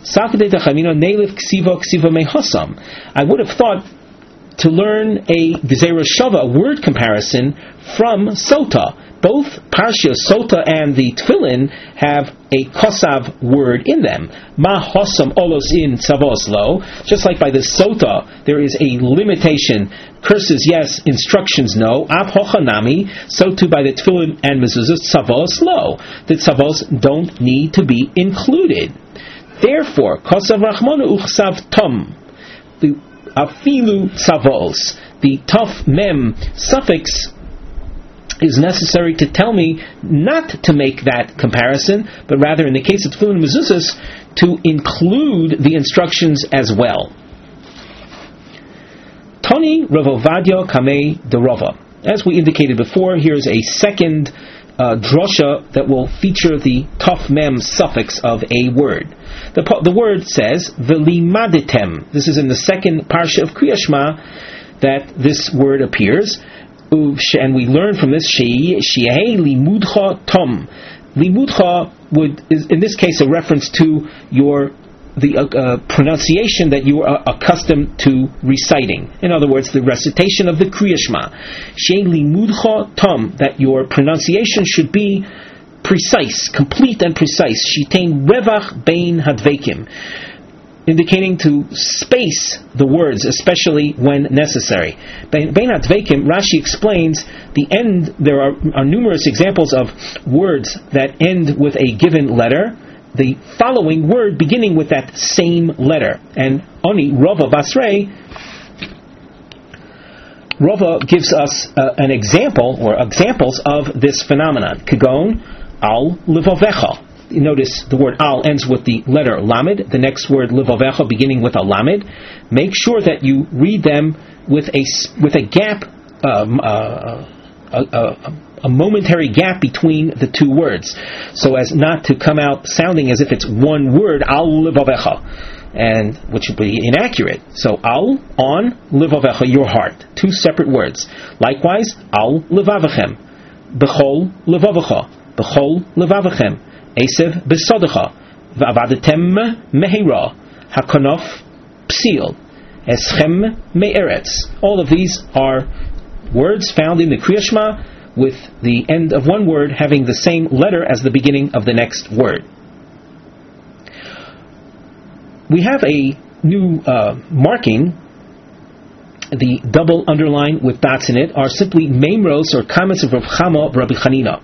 I would have thought to learn a Gezerah Shava, a word comparison from Sota. Both Parsha Sota and the Tefillin have a kosav word in them. Ma hosam olos in tzavos lo. Just like by the Sota, there is a limitation. Curses yes, instructions no. Av hochanami. So too by the Tefillin and mezuzah, tzavos lo. The tzavos don't need to be included. Therefore, kosav rachmonu uchsav tom. The afilu tzavos. The tof mem suffix is necessary to tell me not to make that comparison, but rather in the case of Tefillin and Mezuzahs, to include the instructions as well. Toni Rav Ovadia Kamei de Rava. As we indicated before, here's a second uh, drosha that will feature the taf mem suffix of a word. The, the word says, V'limaditem. This is in the second parsha of Kriya Shema that this word appears. And we learn from this, She'ehei limudcha tom. Limudcha would, is in this case, a reference to your the uh, uh, pronunciation that you are accustomed to reciting. In other words, the recitation of the Kriya Shema. She'ehei limudcha tom, that your pronunciation should be precise, complete and precise. Shitein revach bein hadvekim, indicating to space the words, especially when necessary. Bein hadvekim, Rashi explains, the end. There are, are numerous examples of words that end with a given letter, the following word beginning with that same letter. And Oni Rava Basrei, Rava gives us uh, an example, or examples of this phenomenon. Kagon al livavecha. Notice the word al ends with the letter lamed. The next word livavecha beginning with a lamed. Make sure that you read them with a with a gap, um, uh, a, a, a momentary gap between the two words, so as not to come out sounding as if it's one word, al livavecha, and which would be inaccurate. So al, on, livavecha, your heart, two separate words. Likewise, al livavechem, bechol livavecha, bechol livavechem, esev besodecha, va'avadetem mehira, hakonof psil, eschem me'eretz. All of these are words found in the Kriya Shema with the end of one word having the same letter as the beginning of the next word. We have a new uh, marking. The double underline with dots in it are simply memros, or comments of Rav Chama Rabbi Chanina.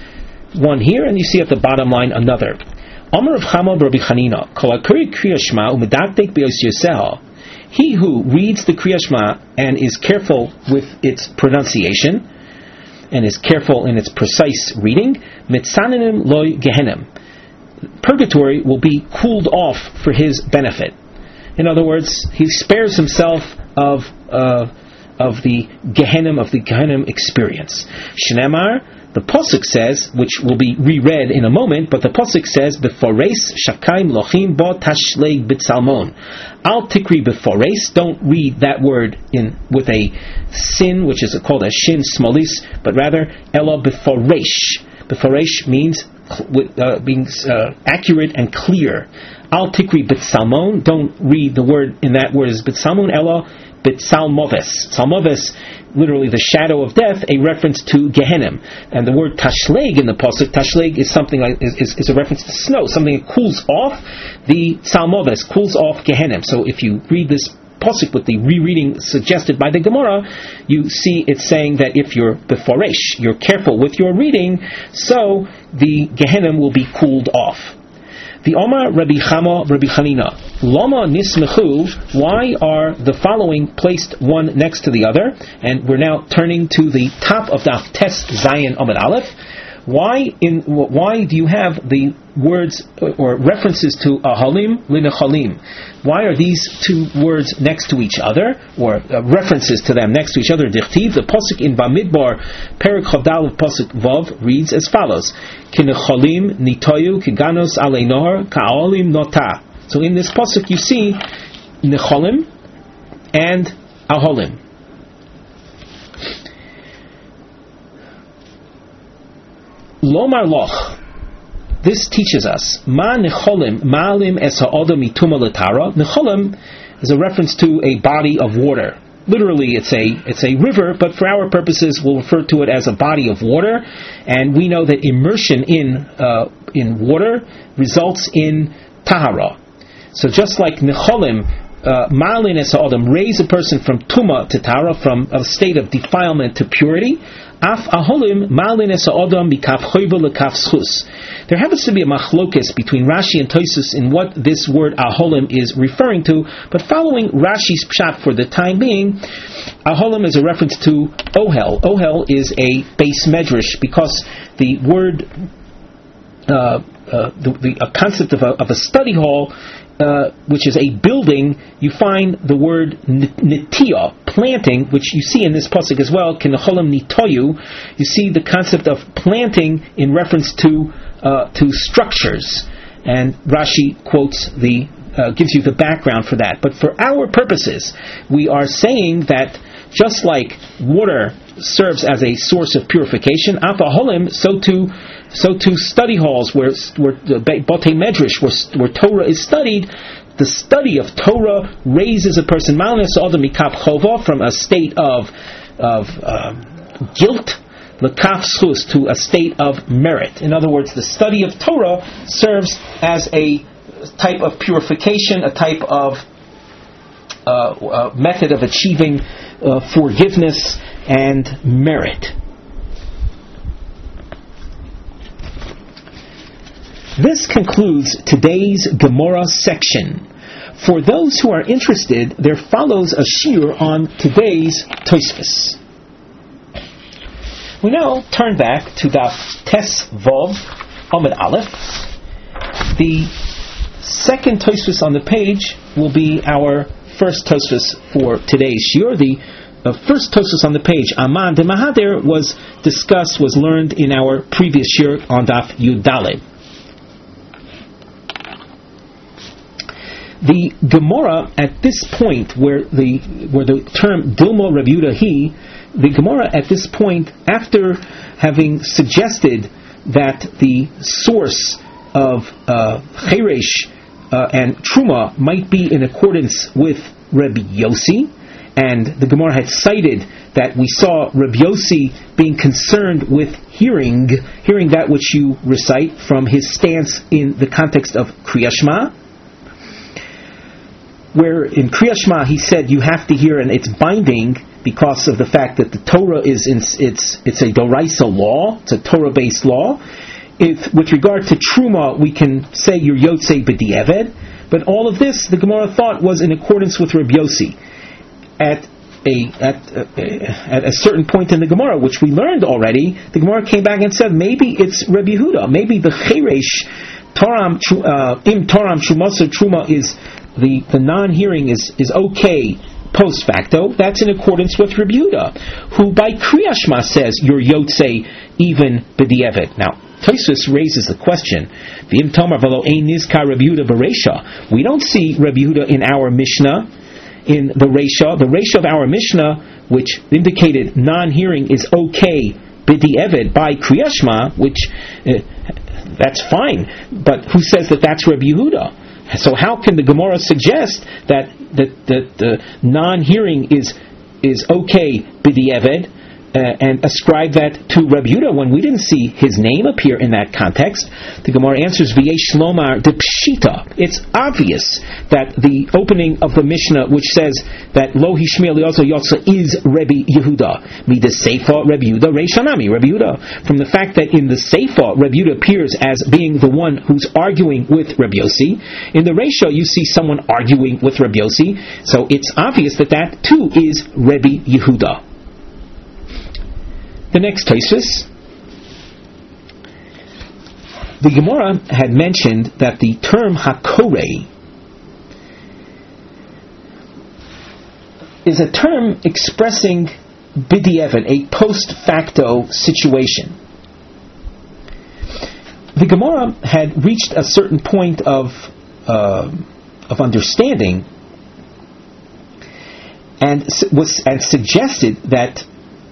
One here, and you see at the bottom line another. Amar Rav Chama Rabbi Chanina, Kol hakuri Kriya Shema u'medakdek b'os yoseha. He who reads the Kriya Shema and is careful with its pronunciation, and is careful in its precise reading, mitzananim loy gehenim, purgatory will be cooled off for his benefit. In other words, he spares himself of uh, of the gehenim, of the gehenim experience. Shnemar, the Pasuk says, which will be reread in a moment, but the Pasuk says, B'foreis shakaim lochim bo tashleg b'tzalmon. Al tikri b'foreis, don't read that word in with a sin, which is called a shin smolis, but rather elo b'foresh. B'foresh means uh, being uh, accurate and clear. Al tikri b'tzalmon, don't read the word in that word as b'tzalmon, elo b'tzalmoves. Tzalmoves, literally the shadow of death, a reference to Gehenim. And the word tashleg in the pasuk, tashleg is something like is, is, is a reference to snow, something that cools off the Tzalmoves, cools off Gehenim. So if you read this pasuk with the rereading suggested by the Gemara, you see it's saying that if you're beforesh, you're careful with your reading, so the Gehenim will be cooled off. The Omar Rabbi Chama Rabbi Chanina, Lama nismechu, why are the following placed one next to the other? And we're now turning to the top of Daf Tes Zayin Amud Aleph. Why in why do you have the words or references to ahalim linechalim? Why are these two words next to each other, or uh, references to them next to each other? Dichtiv, the pasuk in Bamidbar, Perek Chavdal of pasuk Vav reads as follows: Kinechalim nitoyu kiganos alei nohar ka'olim nota. So in this pasuk you see nechalim and ahalim. Lomar loch. This teaches us ma necholim ma'alim es ha'odam mituma l'tara. Necholim is a reference to a body of water. Literally, it's a it's a river, but for our purposes, we'll refer to it as a body of water. And we know that immersion in uh, in water results in tahara. So just like necholim, ma'alin es ha'odam, raise a person from tuma to tahara, from a state of defilement to purity. Af aholim ma'alin es ha'odam mikaf choyva lekaf schus. There happens to be a machlokes between Rashi and Tosfos in what this word aholim is referring to, but following Rashi's pshat for the time being, aholim is a reference to ohel. Ohel is a base medrash because the word uh, uh, the, the a concept of a, of a study hall, uh, which is a building, you find the word nitiyah, planting, which you see in this pasuk as well. Kenecholim nitoyu, you see the concept of planting in reference to uh, to structures, and Rashi quotes the uh, gives you the background for that. But for our purposes, we are saying that just like water serves as a source of purification, afaholim, so too, so too study halls where where Batei Medrash, where, where Torah is studied. The study of Torah raises a person malnus adam mikaf chova, from a state of of um, guilt, lekaf schus, to a state of merit. In other words, the study of Torah serves as a type of purification, a type of uh, uh, method of achieving uh, forgiveness and merit. This concludes today's Gemara section. For those who are interested, there follows a shiur on today's Tosfos. We now turn back to Daf Tes Vav Amud Aleph. The second Tosfos on the page will be our first Tosfos for today's shiur. The uh, first Tosfos on the page, Aman de Mahader, was discussed, was learned in our previous shiur on Daf Yud Daled. The Gemara at this point, where the where the term Dilmo Reb Yehuda Hi, the Gemara at this point, after having suggested that the source of uh, Cheresh uh, and Truma might be in accordance with Reb Yossi, and the Gemara had cited that we saw Reb Yossi being concerned with hearing, hearing that which you recite from his stance in the context of Kriyas Shema, where in Kriyas Shema he said you have to hear and it's binding because of the fact that the Torah is in, it's it's a Doraisa law, it's a Torah-based law. If with regard to Truma we can say you're Yotzei B'di'eved, but all of this the Gemara thought was in accordance with Reb Yossi. At a at a, at a certain point in the Gemara, which we learned already, the Gemara came back and said maybe it's Reb Yehuda, maybe the Cheresh Toram uh, Im Toram Shumasa Truma is the the non-hearing is is okay post facto. That's in accordance with Reb Yehuda, who by Kriyas Shema says you're Yotzei even B'di'eved. Now Tosfos raises the question: V'im Tomar v'lo ein nizkar Reb Yehuda b'Reisha. We don't see Reb Yehuda in our Mishnah, in the Reisha. The Reisha of our Mishnah, which indicated non-hearing is okay B'di'eved by Kriyas Shema, which uh, that's fine. But who says that that's Reb Yehuda? So how can the Gemara suggest that that, that the non-hearing is is okay b'di'eved uh, and ascribe that to Reb Yehuda when we didn't see his name appear in that context? The Gemara answers v'yesh lomar de pshita. It's obvious that the opening of the Mishnah, which says that lo hishmiel yozo yotza is Rebbe Yehuda, mi de seifa Reb Yehuda reishanami Reb Yehuda. From the fact that in the seifa Reb Yehuda appears as being the one who's arguing with Reb Yossi, in the Reisha you see someone arguing with Reb Yossi, so it's obvious that that too is Rebbe Yehuda. The next Tosfos, the Gemara had mentioned that the term Hakorei is a term expressing B'di'eved, a post facto situation. The Gemara had reached a certain point of uh, of understanding and was and suggested that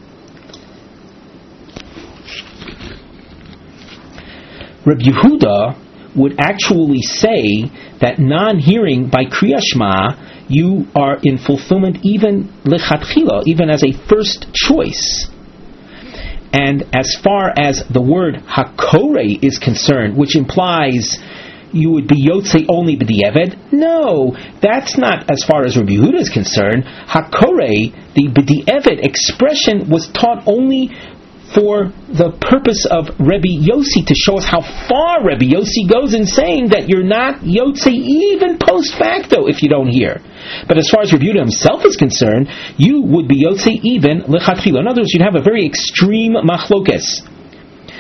Reb Yehuda would actually say that non-hearing by Kriyas Shema you are in fulfillment even lechatchila, even as a first choice. And as far as the word hakorei is concerned, which implies you would be yotzei only b'di'eved, no, that's not as far as Reb Yehuda is concerned. Hakorei, the b'di'eved expression, was taught only for the purpose of Rebbe Yossi, to show us how far Rebbe Yossi goes in saying that you're not Yotzei even post facto if you don't hear. But as far as Rebbe Yehuda himself is concerned, you would be Yotzei even lechatchila. In other words, you'd have a very extreme machlokes.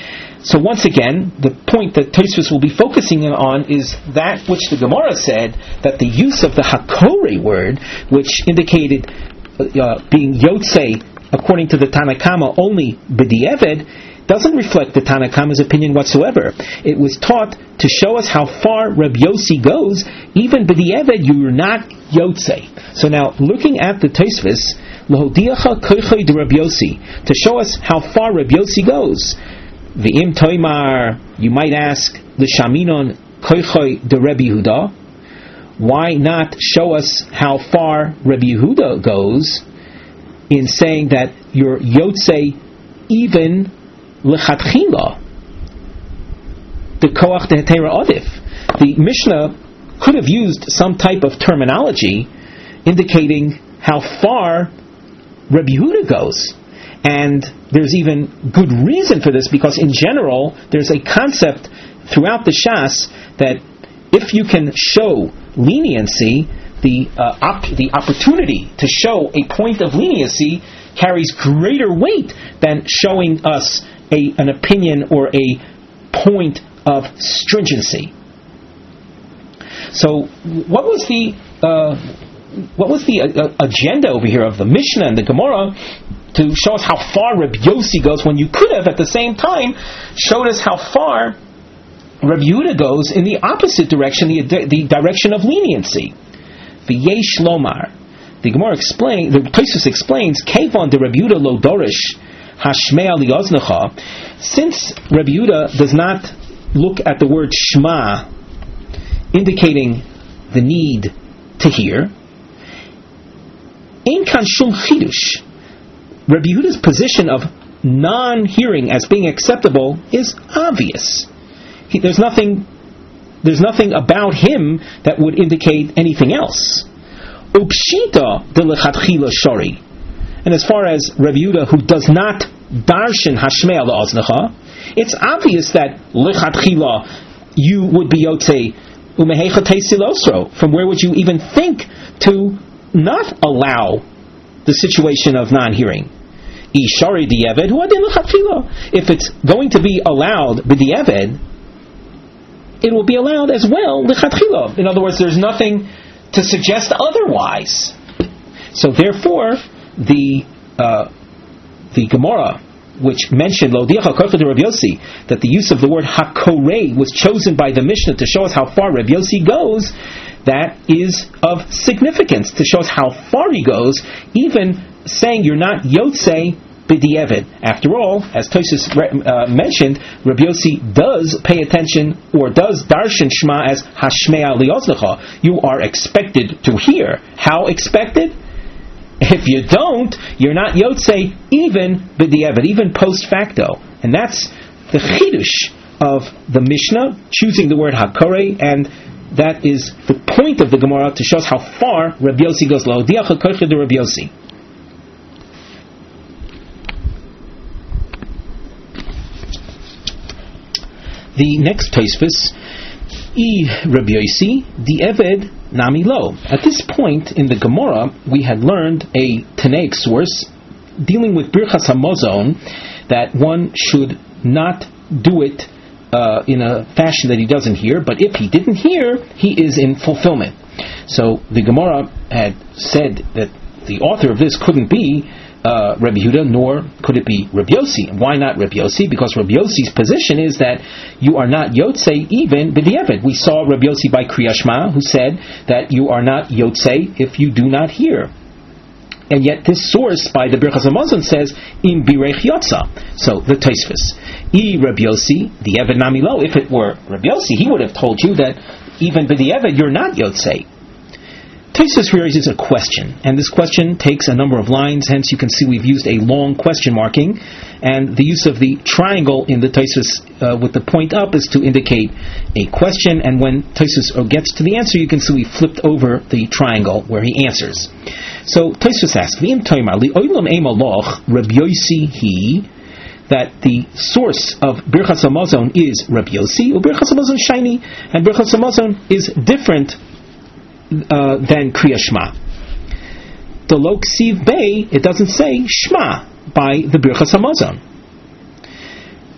So once again, the point that Tosfos will be focusing on is that which the Gemara said, that the use of the hakore word, which indicated uh, being yotzei according to the Tanakama only b'di'eved, doesn't reflect the Tanakama's opinion whatsoever. It was taught to show us how far Reb Yossi goes. Even b'di'eved, you're not yotzei. So now, looking at the Tosfos, l'hodiacha koichoi de Reb Yossi, to show us how far Reb Yossi goes. V'im toimar, you might ask, l'shaminon koichoi de Rebbe Yehuda. Why not show us how far Rebbe Yehuda goes in saying that you're yotzei even lechatchila, the koach de hetera odif? The Mishnah could have used some type of terminology indicating how far Rebbe Yehuda goes. And there's even good reason for this, because in general there's a concept throughout the Shas that if you can show leniency, the uh, op- the opportunity to show a point of leniency carries greater weight than showing us a, an opinion or a point of stringency. So what was the uh, what was the uh, agenda over here of the Mishnah and the Gemara to show us how far Reb Yossi goes, when you could have at the same time showed us how far Reb Yehuda goes in the opposite direction, the, the direction of leniency? V'yesh lomar, the Gemara explains, the Tosfos explains, Kevon de Reb Yehuda lo dorish hashmea lioznecha, since Reb Yehuda does not look at the word shma indicating the need to hear, ein kan shum chidush. Rabbi Yehuda's position of non-hearing as being acceptable is obvious. He, there's nothing, there's nothing about him that would indicate anything else. Upshita de lechatchila shari. And as far as Rabbi Yehuda, who does not darshan hashmea le'oznecha, it's obvious that lechatchila you would be yotzei umehecha tesilosro. From where would you even think to not allow the situation of non-hearing? Ishari di'eved hu adin l'chatchila. If it's going to be allowed b'di'eved, it will be allowed as well l'chatchila. In other words, there's nothing to suggest otherwise. So therefore, the uh, the Gemara, which mentioned lo diacha kofa de Reb Yossi, that the use of the word hakorei was chosen by the Mishnah to show us how far Reb Yossi goes, that is of significance to show us how far he goes, even saying you're not yotzei b'di'eved. After all, as Tosfos uh, mentioned, Rabbi Yossi does pay attention, or does darshan shma as hashmea lioznecha. You are expected to hear. How expected? If you don't, you're not yotzei even b'di'eved, even post facto. And that's the chidush of the Mishnah, choosing the word hakorei, and that is the point of the Gemara to show us how far Rabbi Yossi goes. Lo diacha koicha de Rabbi Yossi. The next Tosfos, I Rabbi Yossi, di'eved nami lo. At this point in the Gemara, we had learned a Tanaic source dealing with Birchas Hamazon, that one should not do it Uh, in a fashion that he doesn't hear, but if he didn't hear, he is in fulfillment. So the Gemara had said that the author of this couldn't be uh, Rabbi Yehuda, nor could it be Rabbi Yossi. Why not Rabbi Yossi? Because Rabbi Yossi's position is that you are not yotzei even b'di'eved. We saw Rabbi Yossi by Kriya Shema, who said that you are not yotzei if you do not hear. And yet this source by the Birchas Hamazon says im birech yotza. So the Tosfos, I Rabbi Yossi, the Eved nami lo. If it were Rabbi Yossi, he would have told you that even b'di'eved you're not yotzei. Tosfos raises a question, and this question takes a number of lines. Hence, you can see we've used a long question marking, and the use of the triangle in the Tosfos uh, with the point up is to indicate a question. And when Tosfos gets to the answer, you can see we flipped over the triangle where he answers. So Tosfos asks, "V'im toimar li olam eimaloch Rabbi Yossi he." That the source of Birchas Hamazon is Rabbi Yossi, or Birchas Hamazon shiny, and Birchas Hamazon is different uh, than Kriya Shema. The lo ksiv bei, it doesn't say Shema by the Birchas Hamazon.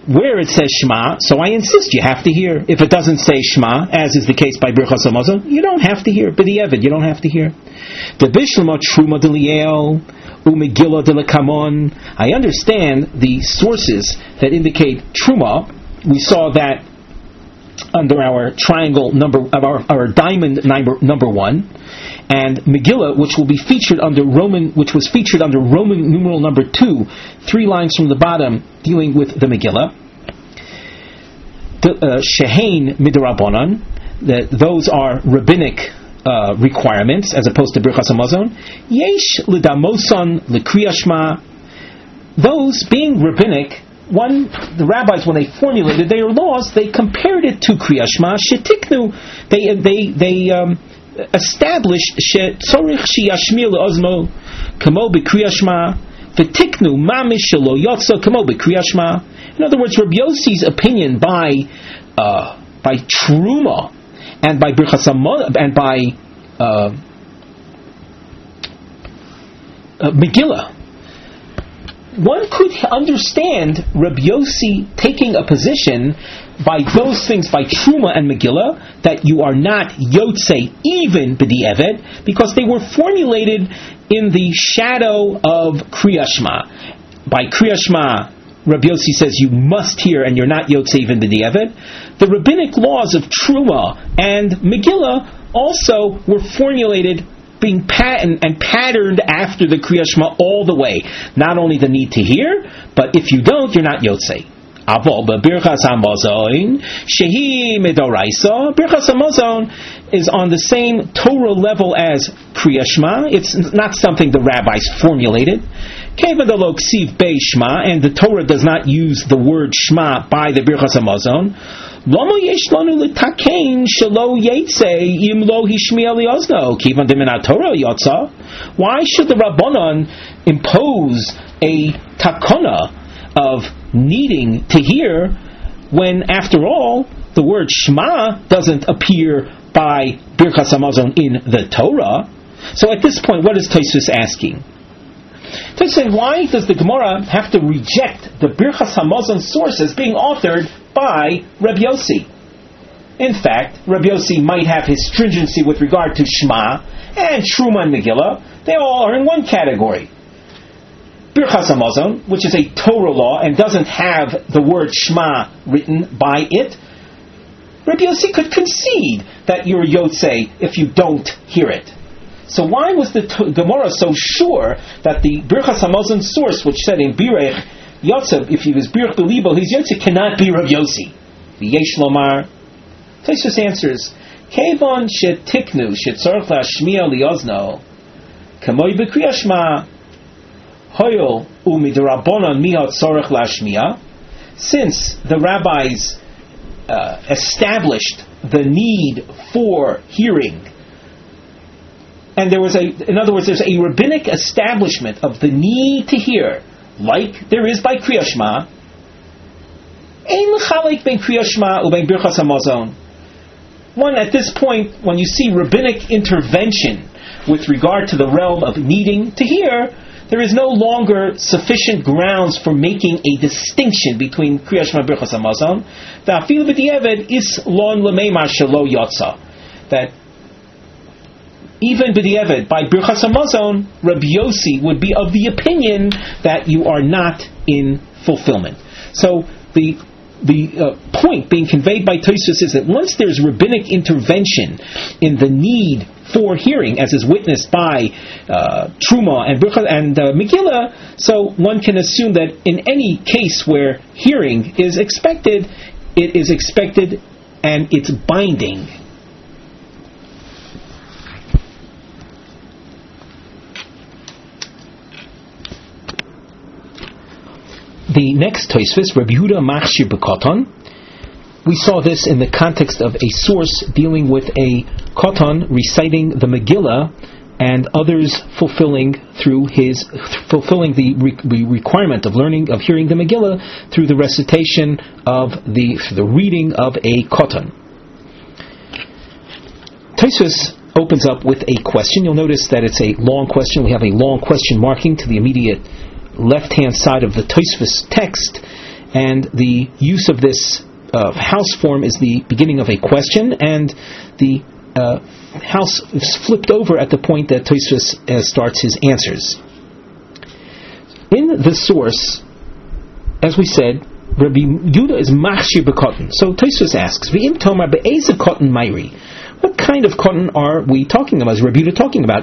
where it says Shema, so I insist you have to hear. If it doesn't say Shema, as is the case by Birchas Hamazon, you don't have to hear. B'di'evid, you don't have to hear. The Bishlama Truma D'Liel Umegillah D'Lekamon. I understand the sources that indicate Truma. We saw that under our triangle number, our, our diamond number, number one. And Megillah, which will be featured under Roman, which was featured under Roman numeral number two, three lines from the bottom, dealing with the Megillah. The Shehain Midrabanan, that those are rabbinic uh, requirements as opposed to Birchas Hamazon. Yesh L'damoson L'kriyashma. Those being rabbinic, one the rabbis when they formulated their laws, they compared it to Kriyashma. Shetiknu, they they they. Um, established shetzorich sheyashmir leozmo kamo b'kriyashma v'tiknu mamish shelo yotza kamo b'kriyashma. In other words, Rabbi Yossi's opinion by uh, by Truma and by Birchas Hamazon and by uh, uh, Megillah, one could understand Rabbi Yossi taking a position by those things, by Truma and Megillah, that you are not Yotzei even B'di'evet, because they were formulated in the shadow of Kriya Shema. By Kriya Shema, Rabbi Yossi says you must hear and you're not Yotzei even B'di'evet. The rabbinic laws of Truma and Megillah also were formulated being patterned and patterned after the Kriya Shema all the way. Not only the need to hear, but if you don't, you're not Yotzei. Avol Birchas Hamazon shehi midoraisa. Birchas Hamazon is on the same Torah level as Kriya Shema. It's not something the rabbis formulated. Kevadalo ksiv bei Shema, and the Torah does not use the word Shema by the Birchas Hamazon. Lama yesh lanu l'takein shelo yetzei im lo hishmiya liozno kivan deminat Torah yotza. Why should the Rabbanon impose a takona of needing to hear when, after all, the word Shema doesn't appear by Birchas Hamazon in the Torah? So at this point, what is Tosfos asking? Tosfos saying, why does the Gemara have to reject the Birchas Hamazon sources being authored by Rabbi Yossi? In fact, Rabbi Yossi might have his stringency with regard to Shema and Truma and Megillah. They all are in one category. Birchas Hamazon, which is a Torah law and doesn't have the word Shema written by it, Rabbi Yossi could concede that you're Yotzei if you don't hear it. So why was the t- Gemara so sure that the Birchas Hamazon source, which said in Birech Yotzev, if he was Birch Belibo, his Yotzei cannot be Rabbi Yossi? V'yesh lomar. Tosfos answers, Kevon shetiknu shetzorach lashmiya liozno kamoi b'kriyah Shema. Hoyol umidrabanan mihot tzorech lashmiya. Since the rabbis uh, established the need for hearing, and there was a, in other words, there's a rabbinic establishment of the need to hear, like there is by Kriya Shema. Ein l'chalek ben Kriya Shema u'ben Birchas Hamazon. One, at this point, when you see rabbinic intervention with regard to the realm of needing to hear, there is no longer sufficient grounds for making a distinction between Kriya Shema and Birchas Hamazon. V'afil b'di'evet is lon l'meimar shelo yotza. That even b'di'evet, by Birchas Hamazon, Rabbi Yossi would be of the opinion that you are not in fulfillment. So the the uh, point being conveyed by Tosfos is that once there's rabbinic intervention in the need for hearing, as is witnessed by uh, Truma and Birchas and uh, Megillah, so one can assume that in any case where hearing is expected, it is expected and it's binding. The next Tosfos, Rabbi Yehuda Machshir B'Koton. We saw this in the context of a source dealing with a Koton reciting the Megillah and others fulfilling through his fulfilling the, re, the requirement of learning of hearing the Megillah through the recitation of the the reading of a Koton. Tosfos opens up with a question. You'll notice that it's a long question. We have a long question marking to the immediate left-hand side of the Tosfos text, and the use of this uh, house form is the beginning of a question, and the uh, house is flipped over at the point that Tosfos uh, starts his answers. In the source, as we said, Rabbi Yehuda is machshir b'kotten. So Tosfos asks, "V'im tomar be'ezeh kotten mayri?" What kind of cotton are we talking about? Is Rabbi Yehuda talking about?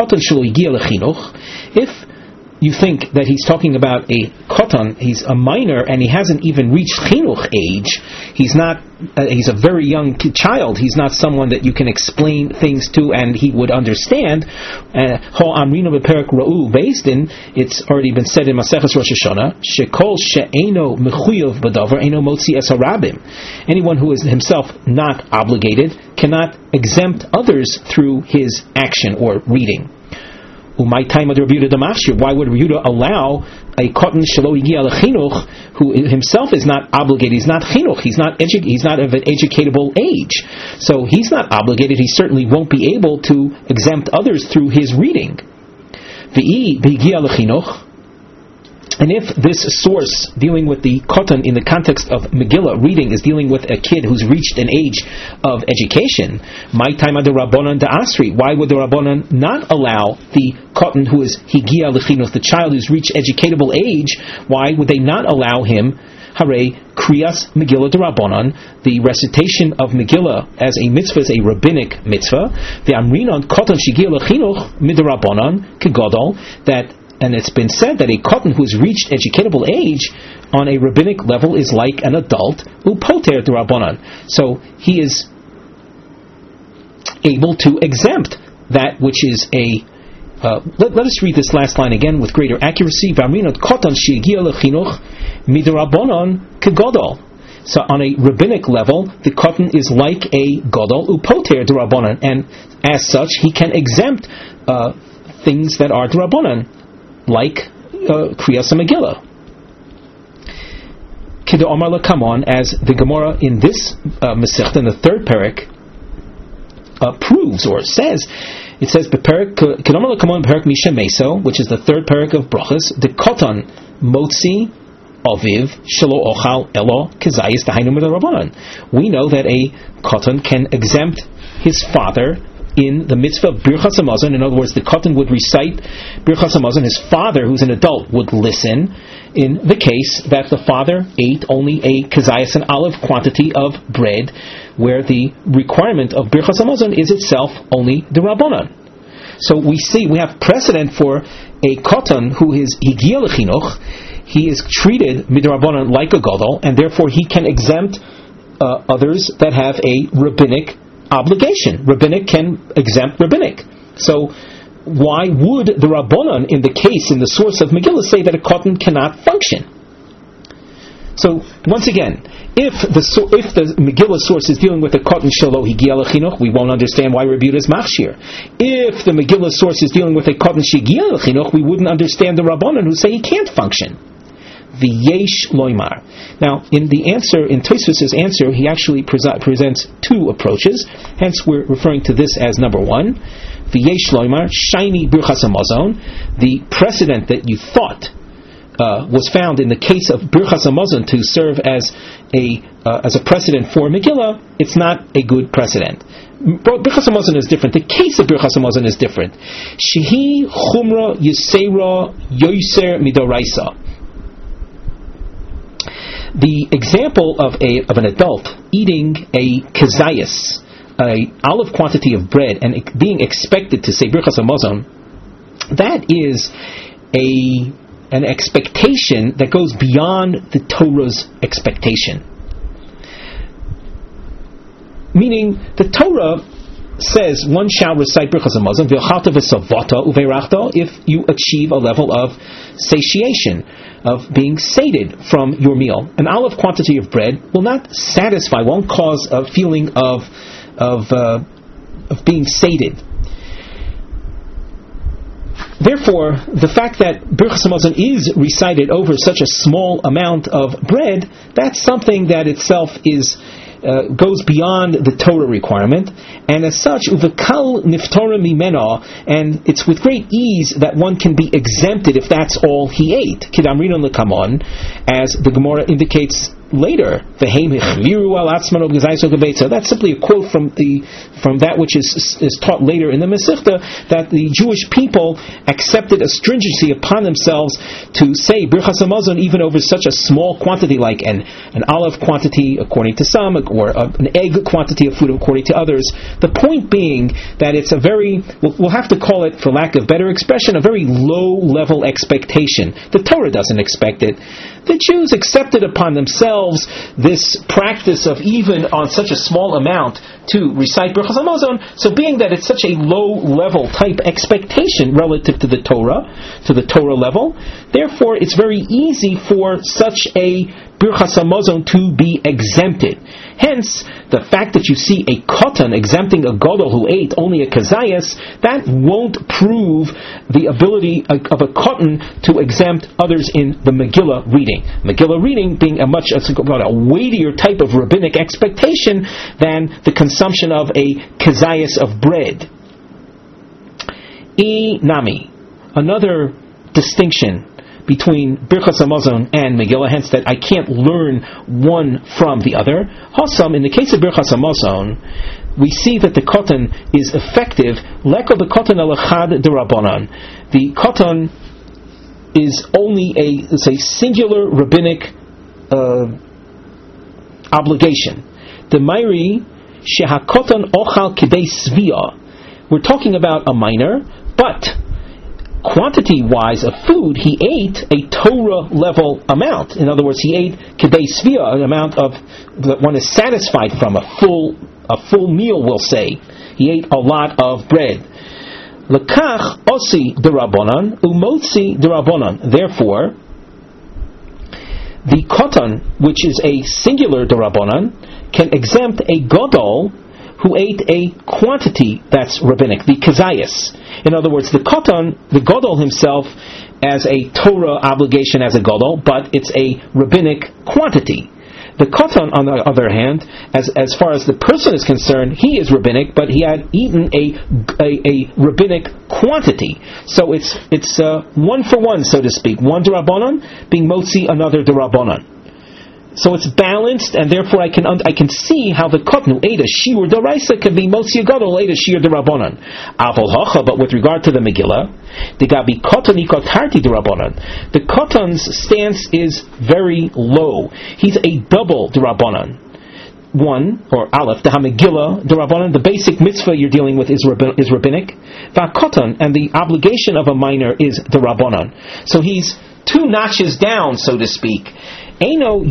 If you think that he's talking about a cotton, he's a minor and he hasn't even reached chinuch age. He's not. Uh, he's a very young child. He's not someone that you can explain things to and he would understand. Ho amrino beperek ra'u based in. It's already been said in Maseches Rosh Hashanah. Shekol she'eno mechuyev b'davar eno motzi es harabim. Anyone who is himself not obligated cannot exempt others through his action or reading. Why would Rabbi Yehuda allow a cotton shelo higia lechinuch who himself is not obligated? He's not chinuch. He's not edu- He's not of an educatable age, so he's not obligated. He certainly won't be able to exempt others through his reading. V'i higia lechinuch. And if this source dealing with the cotton in the context of Megillah reading is dealing with a kid who's reached an age of education, my time under Rabbanan da Asri, why would the Rabbanan not allow the cotton who is Higia Lechinuch, the child who's reached educatable age, why would they not allow him Hare Kriyas Megillah de Rabbanan, the recitation of Megillah as a mitzvah, is a rabbinic mitzvah, the Amrinon Cotton Shigia Lechinuch Mid Rabbanan Kegodol, that and it's been said that a cotton who's reached educatable age on a rabbinic level is like an adult upoter de Rabbanan. So he is able to exempt that which is a. Uh, let, let us read this last line again with greater accuracy. V'amrinot cotton she'egia lechinuch midrabbanan kegodol. So on a rabbinic level, the cotton is like a godol upoter de Rabbanan, and as such, he can exempt uh, things that are de Rabbanan, like uh, Kriyas Megillah. Kida Omar Lakamon, as the Gemara in this uh, Masechta, in the third parak, uh, proves or says, it says, Kida Omar Lakamon parak Misha Meso, which is the third parak of Brachas, the Kotan Motzi Aviv Shelo Ochal Elo Kezayis Dahainu Mid Rabbanan. We know that a Kotan can exempt his father in the mitzvah of Birchas Hamazon. In other words, the cotton would recite Birchas Hamazon. His father, who's an adult, would listen in the case that the father ate only a kezayis, an olive quantity of bread, where the requirement of Birchas Hamazon is itself only the Rabbanan. So we see, we have precedent for a cotton who is Higia Lechinuch. He is treated midrabanan like a gadol, and therefore he can exempt uh, others that have a rabbinic obligation. Rabbinic can exempt rabbinic. So why would the Rabbanan in the case, in the source of Megillah, say that a cotton cannot function? So once again, if the if the Megillah source is dealing with a cotton shelo higia lechinuch, we won't understand why Rabbi Yehuda is machshir. If the Megillah source is dealing with a cotton shigia lechinuch, we wouldn't understand the Rabbanan who say he can't function. V'yesh loymar. Now, in the answer, in Tosfos' answer, he actually pre- presents two approaches. Hence, we're referring to this as number one. V'yesh loymar, shiny Birchas Hamazon. The precedent that you thought uh, was found in the case of Birchas Hamazon to serve as a uh, as a precedent for Megillah, it's not a good precedent. Birchas Hamazon is different. The case of Birchas Hamazon is different. Shehi chumra yisera yoser midoraisa. The example of a of an adult eating a kezayis, a olive quantity of bread, and being expected to say Birchas Hamazon, that is a an expectation that goes beyond the Torah's expectation. Meaning, the Torah says one shall recite Birchas Hamazon v'yochalta v'savata uveirachta if you achieve a level of satiation, of being sated from your meal. An olive quantity of bread will not satisfy, won't cause a feeling of of uh, of being sated. Therefore, the fact that Birchas Hamazon is recited over such a small amount of bread, that's something that itself is uh, goes beyond the Torah requirement, and as such, uvekal niftora mimena, and it's with great ease that one can be exempted if that's all he ate. Kidamrinon lekamon, as the Gemara indicates later. That's simply a quote from the from that which is is taught later in the Masechta, that the Jewish people accepted a stringency upon themselves to say Birchas Hamazon even over such a small quantity, like an an olive quantity according to some, or an egg quantity of food according to others. The point being that it's a very, we'll, we'll have to call it, for lack of better expression, a very low level expectation. The Torah doesn't expect it. The Jews accepted upon themselves this practice of, even on such a small amount, to recite Birchas Hamazon. So being that it's such a low level type expectation relative to the Torah, to the Torah level, therefore it's very easy for such a Birchas Hamazon to be exempted. Hence, the fact that you see a katan exempting a gadol who ate only a kazayas, that won't prove the ability of a katan to exempt others in the Megillah reading. Megillah reading being a much a weightier type of rabbinic expectation than the consumption of a kazayas of bread. E nami, another distinction between Birchas Hamazon and Megillah, hence that I can't learn one from the other. Hasam, in the case of Birchas Hamazon, we see that the katan is effective. Leko the katan alachad derabanan. The katan is only a, let's say, singular rabbinic uh, obligation. The Mairi shehakotan ochal kidei svia. We're talking about a minor, but quantity-wise of food, he ate a Torah-level amount. In other words, he ate kedei svia, an amount of that one is satisfied from, a full a full meal, we'll say. He ate a lot of bread. Lekach osi derabanan umotzi derabanan. Therefore, the katan, which is a singular derabanan, can exempt a gadol who ate a quantity that's rabbinic, the kazayas. In other words, the katan, the gadol himself, as a Torah obligation as a gadol, but it's a rabbinic quantity. The katan, on the other hand, as as far as the person is concerned, he is rabbinic, but he had eaten a a, a rabbinic quantity. So it's it's uh, one for one, so to speak. One derabanan being motzi, another derabanan. So it's balanced, and therefore I can un- I can see how the katan who ate a shiur deraisa can be motzi gadol ate a shiur derabanan. Avol hacha, but with regard to the Megillah, the gabi katan ikotarti derabanan. The katan's stance is very low. He's a double derabanan. One, or aleph, the hamegillah derabanan, the basic mitzvah you're dealing with is, rabbi- is rabbinic. Va'katan, and the obligation of a minor is derabanan. So he's two notches down, so to speak. He can't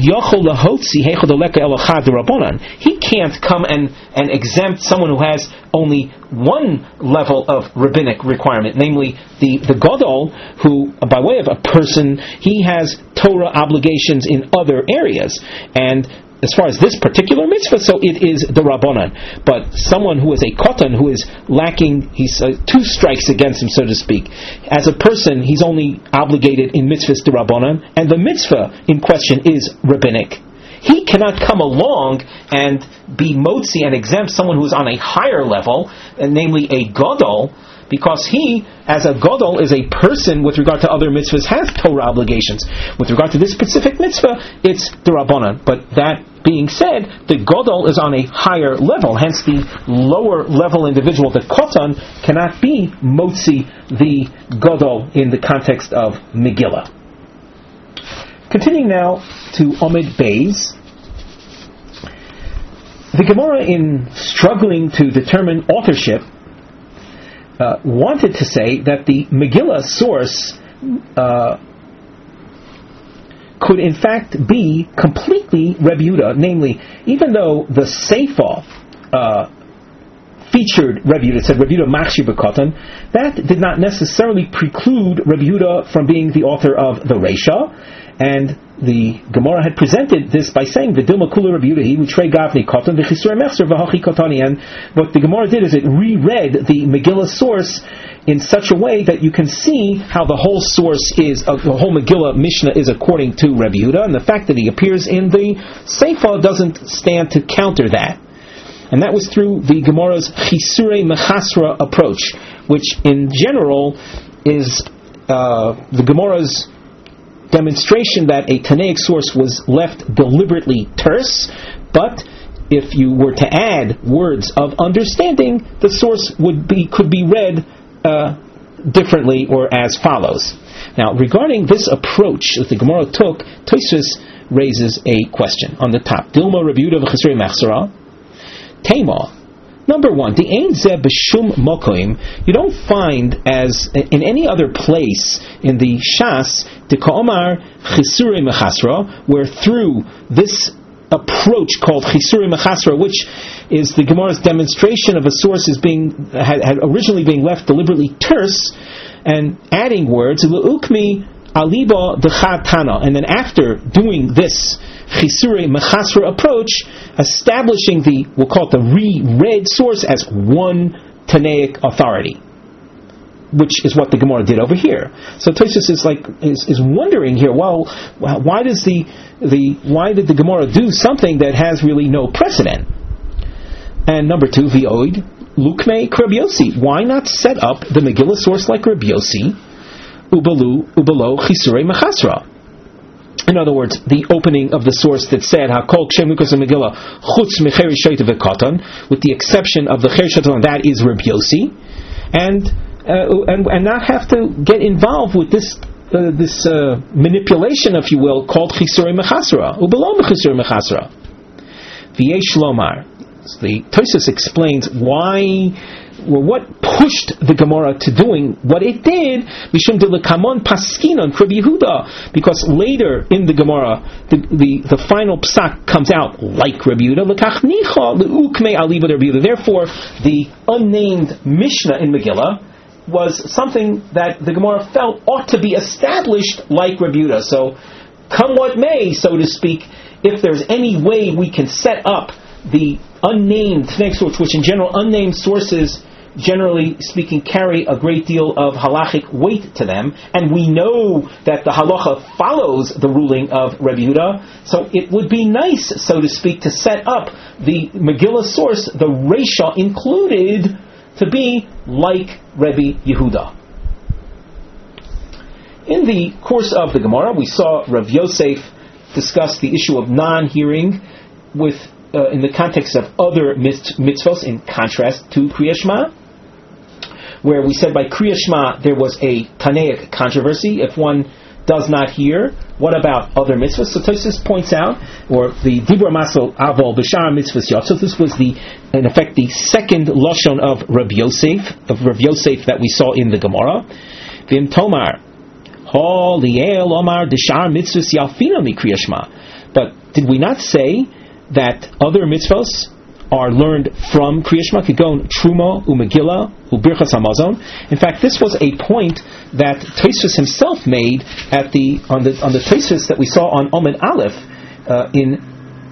come and, and exempt someone who has only one level of rabbinic requirement, namely the, the gadol, who, by way of a person, he has Torah obligations in other areas. And as far as this particular mitzvah, so it is the Rabbanan. But someone who is a katan, who is lacking, he's uh, two strikes against him, so to speak. As a person, he's only obligated in mitzvahs the Rabbanan, and the mitzvah in question is rabbinic. He cannot come along and be motzi and exempt someone who is on a higher level, and namely a gadol, because he, as a gadol, is a person with regard to other mitzvahs, has Torah obligations. With regard to this specific mitzvah, it's the Rabbanan. But that being said, the gadol is on a higher level. Hence, the lower level individual, the katan, cannot be motzi the gadol in the context of Megillah. Continuing now to Omid Beis. The Gemara, in struggling to determine authorship, Uh, wanted to say that the Megillah source uh, could in fact be completely Rebbe Yehuda, namely, even though the Seifa uh, featured Rebbe Yehuda, it said Rebbe Yehuda Machshir B'Katan, that did not necessarily preclude Rebbe Yehuda from being the author of the Reisha, and the Gemara had presented this by saying V'dilma kula Rebbe Yehuda, he u'trei gavni katan v'chisur mechzer v'hachi katani, and what the Gemara did is it reread the Megillah source in such a way that you can see how the whole source is, uh, the whole Megillah Mishnah is according to Rabbi Yehuda, and the fact that he appears in the Seifa doesn't stand to counter that. And that was through the Gemara's Chisurei Mechasra approach, which in general is uh, the Gemara's demonstration that a Tanaic source was left deliberately terse, but if you were to add words of understanding, the source would be could be read uh, differently or as follows. Now, regarding this approach that the Gemara took, Tosfos raises a question on the top. Dilma Rabbi Yehuda v'Chisurei Mechasra. Tema. Number one, the Ein Zeh B'Shum Mokoim, you don't find as in any other place in the Shas, the Ka'omar Chisurei Mechasra, where through this approach called Chisurei Mechasra, which is the Gemara's demonstration of a source as being had, had originally being left deliberately terse, and adding words, L'ukmi Aliba D'Chatana, and then after doing this Chisurei Mechasra approach, establishing the, we'll call it the re-read source as one Tanaic authority, which is what the Gemara did over here. So Tosfos is like is, is wondering here, well, why does the the why did the Gemara do something that has really no precedent? And number two, v'oid lukmei Rabbi Yossi. Why not set up the Megillah source like Rabbi Yossi, ubalu ubalo Chisurei Mechasra? In other words, the opening of the source that said Hakol Kshem Lukas Megillah Chutz Mecheri Shaita V'Katan, with the exception of the Cher Shatan, that is Rabbi Yossi, and uh, and and not have to get involved with this uh, this uh, manipulation, if you will, called Chisurei Mechasra Ubalo Chisurei Mechasra. V'yesh Lomar. The Tosfos explains why. Well, what pushed the Gemara to doing what it did, Mishum de Lekamon Paskinon Rabbi Yehuda, because later in the Gemara, the, the, the final psak comes out like Rabbi Yehuda, Lekach Nicha Leukmei Aliba Rabbi Yehuda. Therefore, the unnamed Mishnah in Megillah was something that the Gemara felt ought to be established like Rabbi Yehuda. So, come what may, so to speak, if there's any way we can set up the unnamed Tanaic source, which in general unnamed sources, generally speaking, carry a great deal of halachic weight to them, and we know that the halacha follows the ruling of Rabbi Yehuda, so it would be nice, so to speak, to set up the Megillah source, the Reisha included, to be like Rabbi Yehuda. In the course of the Gemara, we saw Rav Yosef discuss the issue of non-hearing with uh, in the context of other mitzvos, in contrast to Kriya Shema, where we said by Kriya Shema there was a Tanaic controversy. If one does not hear, what about other mitzvahs? So Tosfos points out, or the Dibur Masel Avol B'Shar Mitzvahs Yot. So this was the, in effect, the second lashon of Rabbi Yosef, of Rav Yosef that we saw in the Gemara. Vim Tomar, Ha Liel Omar Deshar Mitzvahs Yalfina Mi Kriya Shema. But did we not say that other mitzvahs are learned from Kriya Shema, Kigon Truma, Umegillah, Ubirchas Hamazon? In fact, this was a point that Tosfos himself made at the on the on the Tosfos that we saw on Omen Aleph uh, in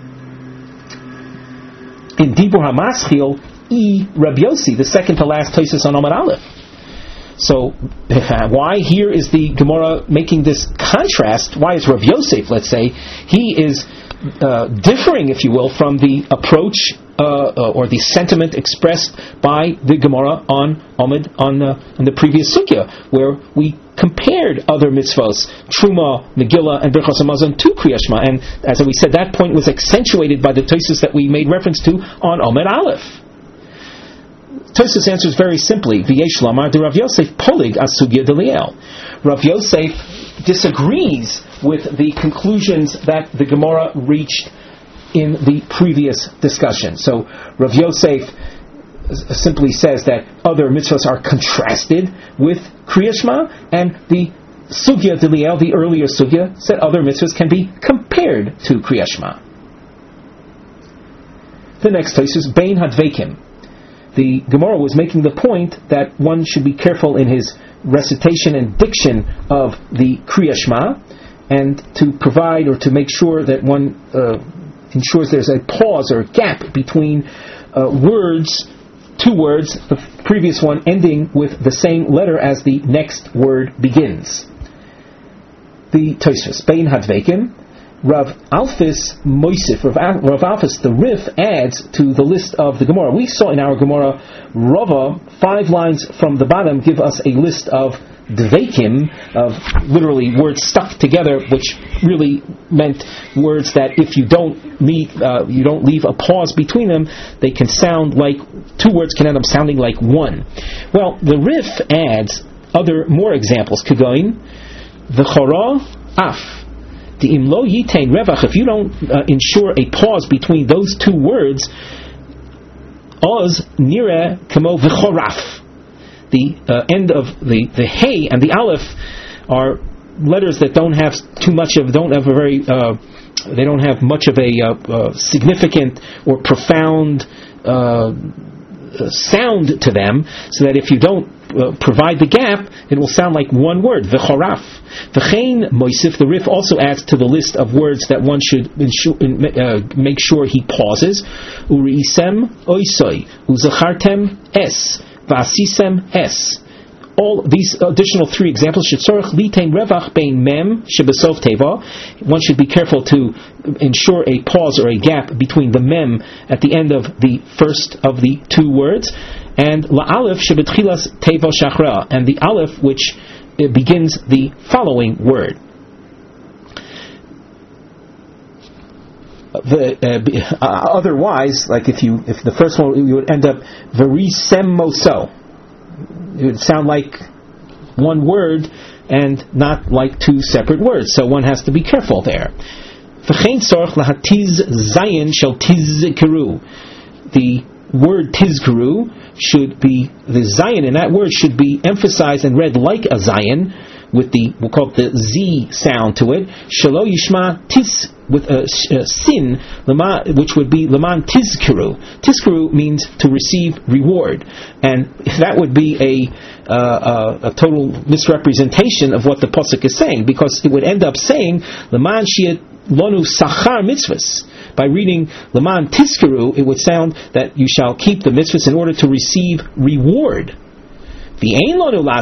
in Dibur HaMaschil E Rabbi Yossi, the second to last Tosfos on Omen Aleph. So, why here is the Gemara making this contrast? Why is Rav Yosef, let's say, he is uh, differing, if you will, from the approach uh, uh, or the sentiment expressed by the Gemara on Amid, on, uh, on the previous sugya, where we compared other mitzvos, Truma, Megillah, and Birchas Hamazon to Kriya Shema, and as we said, that point was accentuated by the Tosfos that we made reference to on Amid Aleph. Tosfos answers very simply, V'yesh lamar de Rav Yosef polig asugya deliel. Rav Yosef disagrees with the conclusions that the Gemara reached in the previous discussion. So Rav Yosef simply says that other mitzvahs are contrasted with Kriya Shema, and the sugya deliel, the earlier sugya, said other mitzvahs can be compared to Kriya Shema. The next place is Bein Hadvekim. The Gemara was making the point that one should be careful in his recitation and diction of the Kriya Shema, and to provide or to make sure that one uh, ensures there's a pause or a gap between uh, words two words, the previous one ending with the same letter as the next word begins. The Tosfos, Bein Hadvekim, Rav Alphys Moisif, Rav, Rav Alphys, the Rif, adds to the list of the Gemara. We saw in our Gemara, Rava, five lines from the bottom, give us a list of Dveikim, of literally words stuck together, which really meant words that if you don't meet, uh, you don't leave a pause between them, they can sound like, two words can end up sounding like one. Well, the Rif adds other, more examples. Kagoin, V'chora, Af. The imlo yitain revach, if you don't uh, ensure a pause between those two words, oz nire kamo v'choraf. The uh, end of the the hey and the aleph are letters that don't have too much of, don't have a very, uh, they don't have much of a uh, uh, significant or profound uh, sound to them, so that if you don't uh, provide the gap, it will sound like one word, v'choraf. V'chein Moisif, the Rif also adds to the list of words that one should ensure, uh, make sure he pauses. Uriisem oisoi, uzachartem es, v'asisem es. All these additional three examples should sorach litain revach bein mem shebesof teva. One should be careful to ensure a pause or a gap between the mem at the end of the first of the two words, and la'alef shebetchilas teva shachra, and the aleph which it begins the following word. The, uh, uh, otherwise, like if you if the first one, you would end up verisem moso. It would sound like one word and not like two separate words. So one has to be careful there. V'chein tzorach lahatiz zayin shel tizkeru. The word tizkeru should be, the zayin in that word should be emphasized and read like a zayin, with the, we'll call it the Z sound to it. Shelo yishma tis, with a, a sin, lama, which would be leman tizkeru. Tizkeru means to receive reward, and that would be a, uh, a, a total misrepresentation of what the pasuk is saying, because it would end up saying leman shiat lonu sachar mitzvahs. By reading leman tizkeru, it would sound that you shall keep the mitzvahs in order to receive reward. And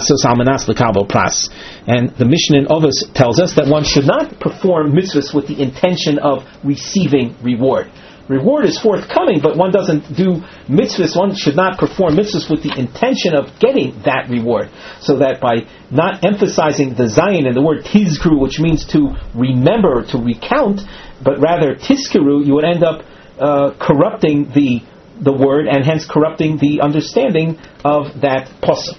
the Mishnah in Ovos tells us that one should not perform mitzvahs with the intention of receiving reward. Reward is forthcoming, but one doesn't do mitzvahs, one should not perform mitzvahs with the intention of getting that reward. So that by not emphasizing the zayin and the word tizkeru, which means to remember, to recount, but rather tizkeru, you would end up uh, corrupting the the word, and hence corrupting the understanding of that pasuk.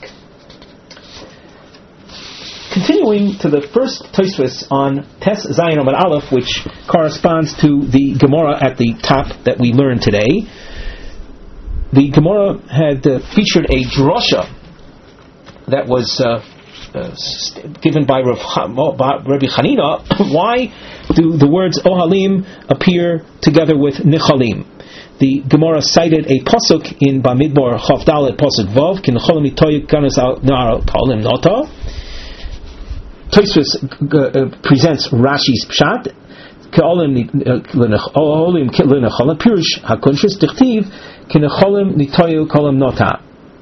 Continuing to the first Tosfos on Tes Zayin Amud Aleph, which corresponds to the Gemara at the top that we learned today. The Gemara had uh, featured a drasha that was uh, uh, given by Rav ha- Rabbi Chanina. Why do the words Ohalim appear together with Nichalim? The Gemara cited a pasuk in Bamidbar Chav Dalet pasuk Vav Kin Cholim Itoyik Ganas Al Nar Talim Nota. Tosfos presents Rashi's pshat. Keolim Olim Lenecholim Pirush Hakunshus Dichtiv Kin Cholim Nitoyu Kolim Nota.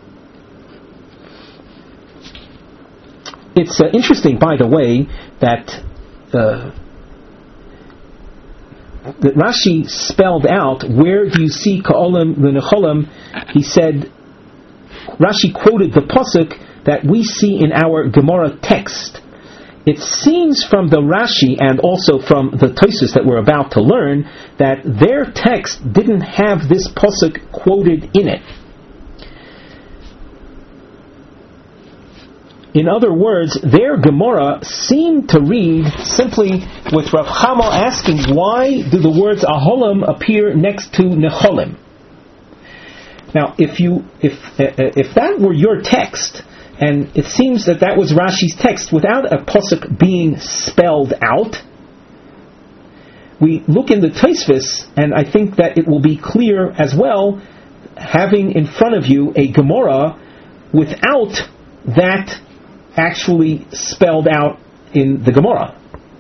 It's uh, interesting, by the way, that. Uh, that Rashi spelled out where do you see Ka'olim L'Necholim. He said, Rashi quoted the pasuk that we see in our Gemara text. It seems from the Rashi and also from the Tosfos that we're about to learn that their text didn't have this pasuk quoted in it. In other words, their Gemara seemed to read simply with Rav Chama asking, why do the words Aholim appear next to Necholim? Now, if you if uh, if that were your text, and it seems that that was Rashi's text without a pasuk being spelled out, we look in the Tosfos, and I think that it will be clear as well, having in front of you a Gemara without that actually spelled out in the Gemara.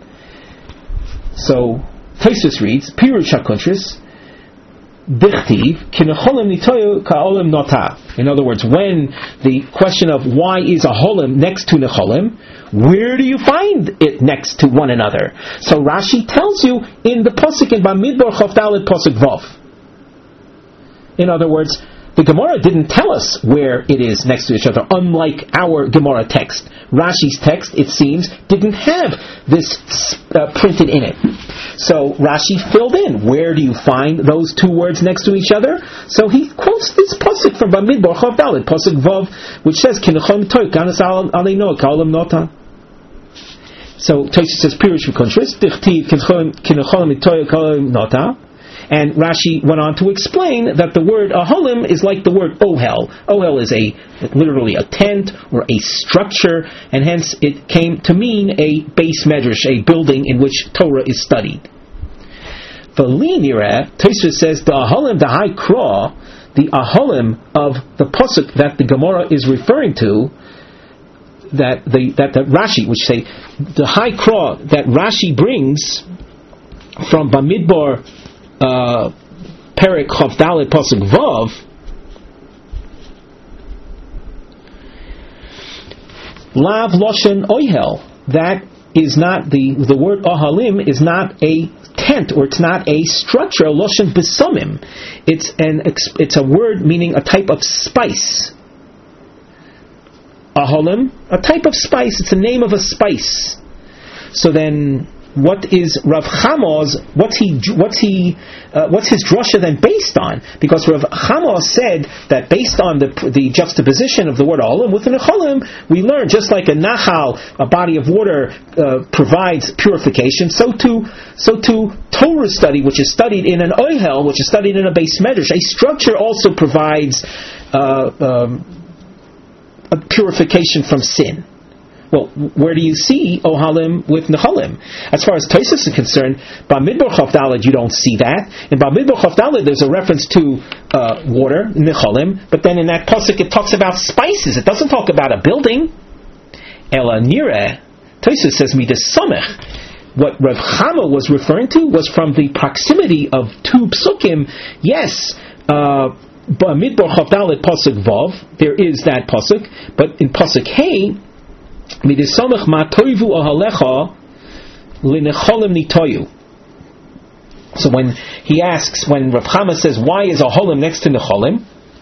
So Tosfos reads Pirush HaKuntris Dichtiv Kinecholim Nitoyu Ka'olim Nota. In other words, when the question of why is a holim next to necholim, where do you find it next to one another? So Rashi tells you in the pasuk in Bamidbar Chavdalet pasuk Vav. In other words, the Gemara didn't tell us where it is next to each other, unlike our Gemara text. Rashi's text, it seems, didn't have this uh, printed in it. So Rashi filled in, where do you find those two words next to each other? So he quotes this pasuk from Bamidbar Chav Dalet, pasuk Vav, which says, Kinechom toy, ganas aleino, ka'olam nota. So Tosfos says, Pirush v'kontris, dichtiv kinechom toy, ka'olam nota. And Rashi went on to explain that the word aholim is like the word ohel. Ohel is a literally a tent or a structure, and hence it came to mean a base medrash, a building in which Torah is studied. V'li nireh, Tosfos says the aholim, the high kra, the aholim of the pasuk that the Gemara is referring to, that the that the Rashi, which say the high kra that Rashi brings from Bamidbar Uh, Perek Chav Dalet pasuk Vav, Lav Loshen Ohel. That is not the the word Ohalim is not a tent, or it's not a structure. Loshen Besomim. It's an it's a word meaning a type of spice. Ohalim, a type of spice. It's the name of a spice. So then, what is Rav Chamos? What's he? What's he? Uh, what's his drasha then based on? Because Rav Chamos said that based on the the juxtaposition of the word olim with the necholim, we learn just like a nahal, a body of water, uh, provides purification. So too, so too, Torah study, which is studied in an ohel, which is studied in a base medrash, a structure also provides uh, um, a purification from sin. Well, where do you see Ohalim with Necholim? As far as Tosfos is concerned, Bamidbar Chav Dalet you don't see that. In Bamidbar Chav Dalet there's a reference to uh, water, Necholim, but then in that pasuk it talks about spices. It doesn't talk about a building. Ela nireh, Tosfos says midas samech. What Rav Chama was referring to was from the proximity of two psukim. Yes, uh, Bamidbar Chav Dalet pasuk Vav, there is that pasuk, but in pasuk Hey, so when he asks, when Rav Chama says, why is aholim next to necholim?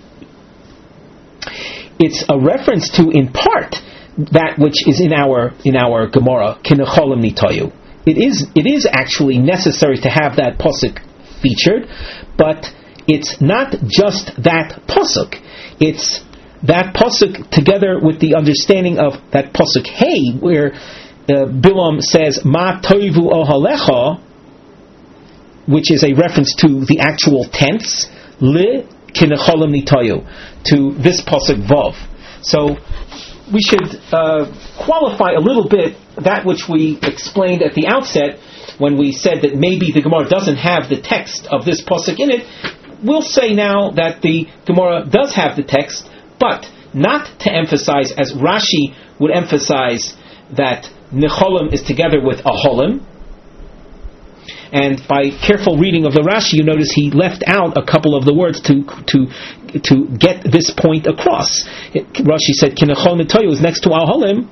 It's a reference to, in part, that which is in our in our Gemara, kinecholim nitoyu. It is it is actually necessary to have that pasuk featured, but it's not just that pasuk. It's that pasuk together with the understanding of that pasuk Hey, where uh, Bilam says Ma toivu ohalecha, which is a reference to the actual tense, li kinecholim nitayu, to this pasuk Vav. So we should uh, qualify a little bit that which we explained at the outset when we said that maybe the Gemara doesn't have the text of this pasuk in it. We'll say now that the Gemara does have the text, but not to emphasize, as Rashi would emphasize, that Necholim is together with Aholim. And by careful reading of the Rashi, you notice he left out a couple of the words to to to get this point across. It, Rashi said, Kinechol Nitoyu is next to Aholim.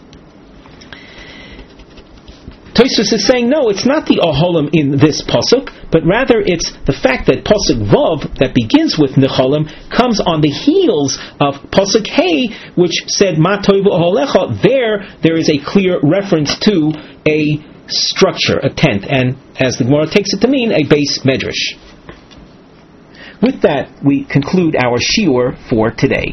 Tosfos is saying, no, it's not the Aholim in this pasuk, but rather it's the fact that pasuk Vav, that begins with Necholim, comes on the heels of pasuk Hey, which said Ma Toivu Aholecha. There, there is a clear reference to a structure, a tent, and as the Gemara takes it to mean, a base medrash. With that, we conclude our shiur for today.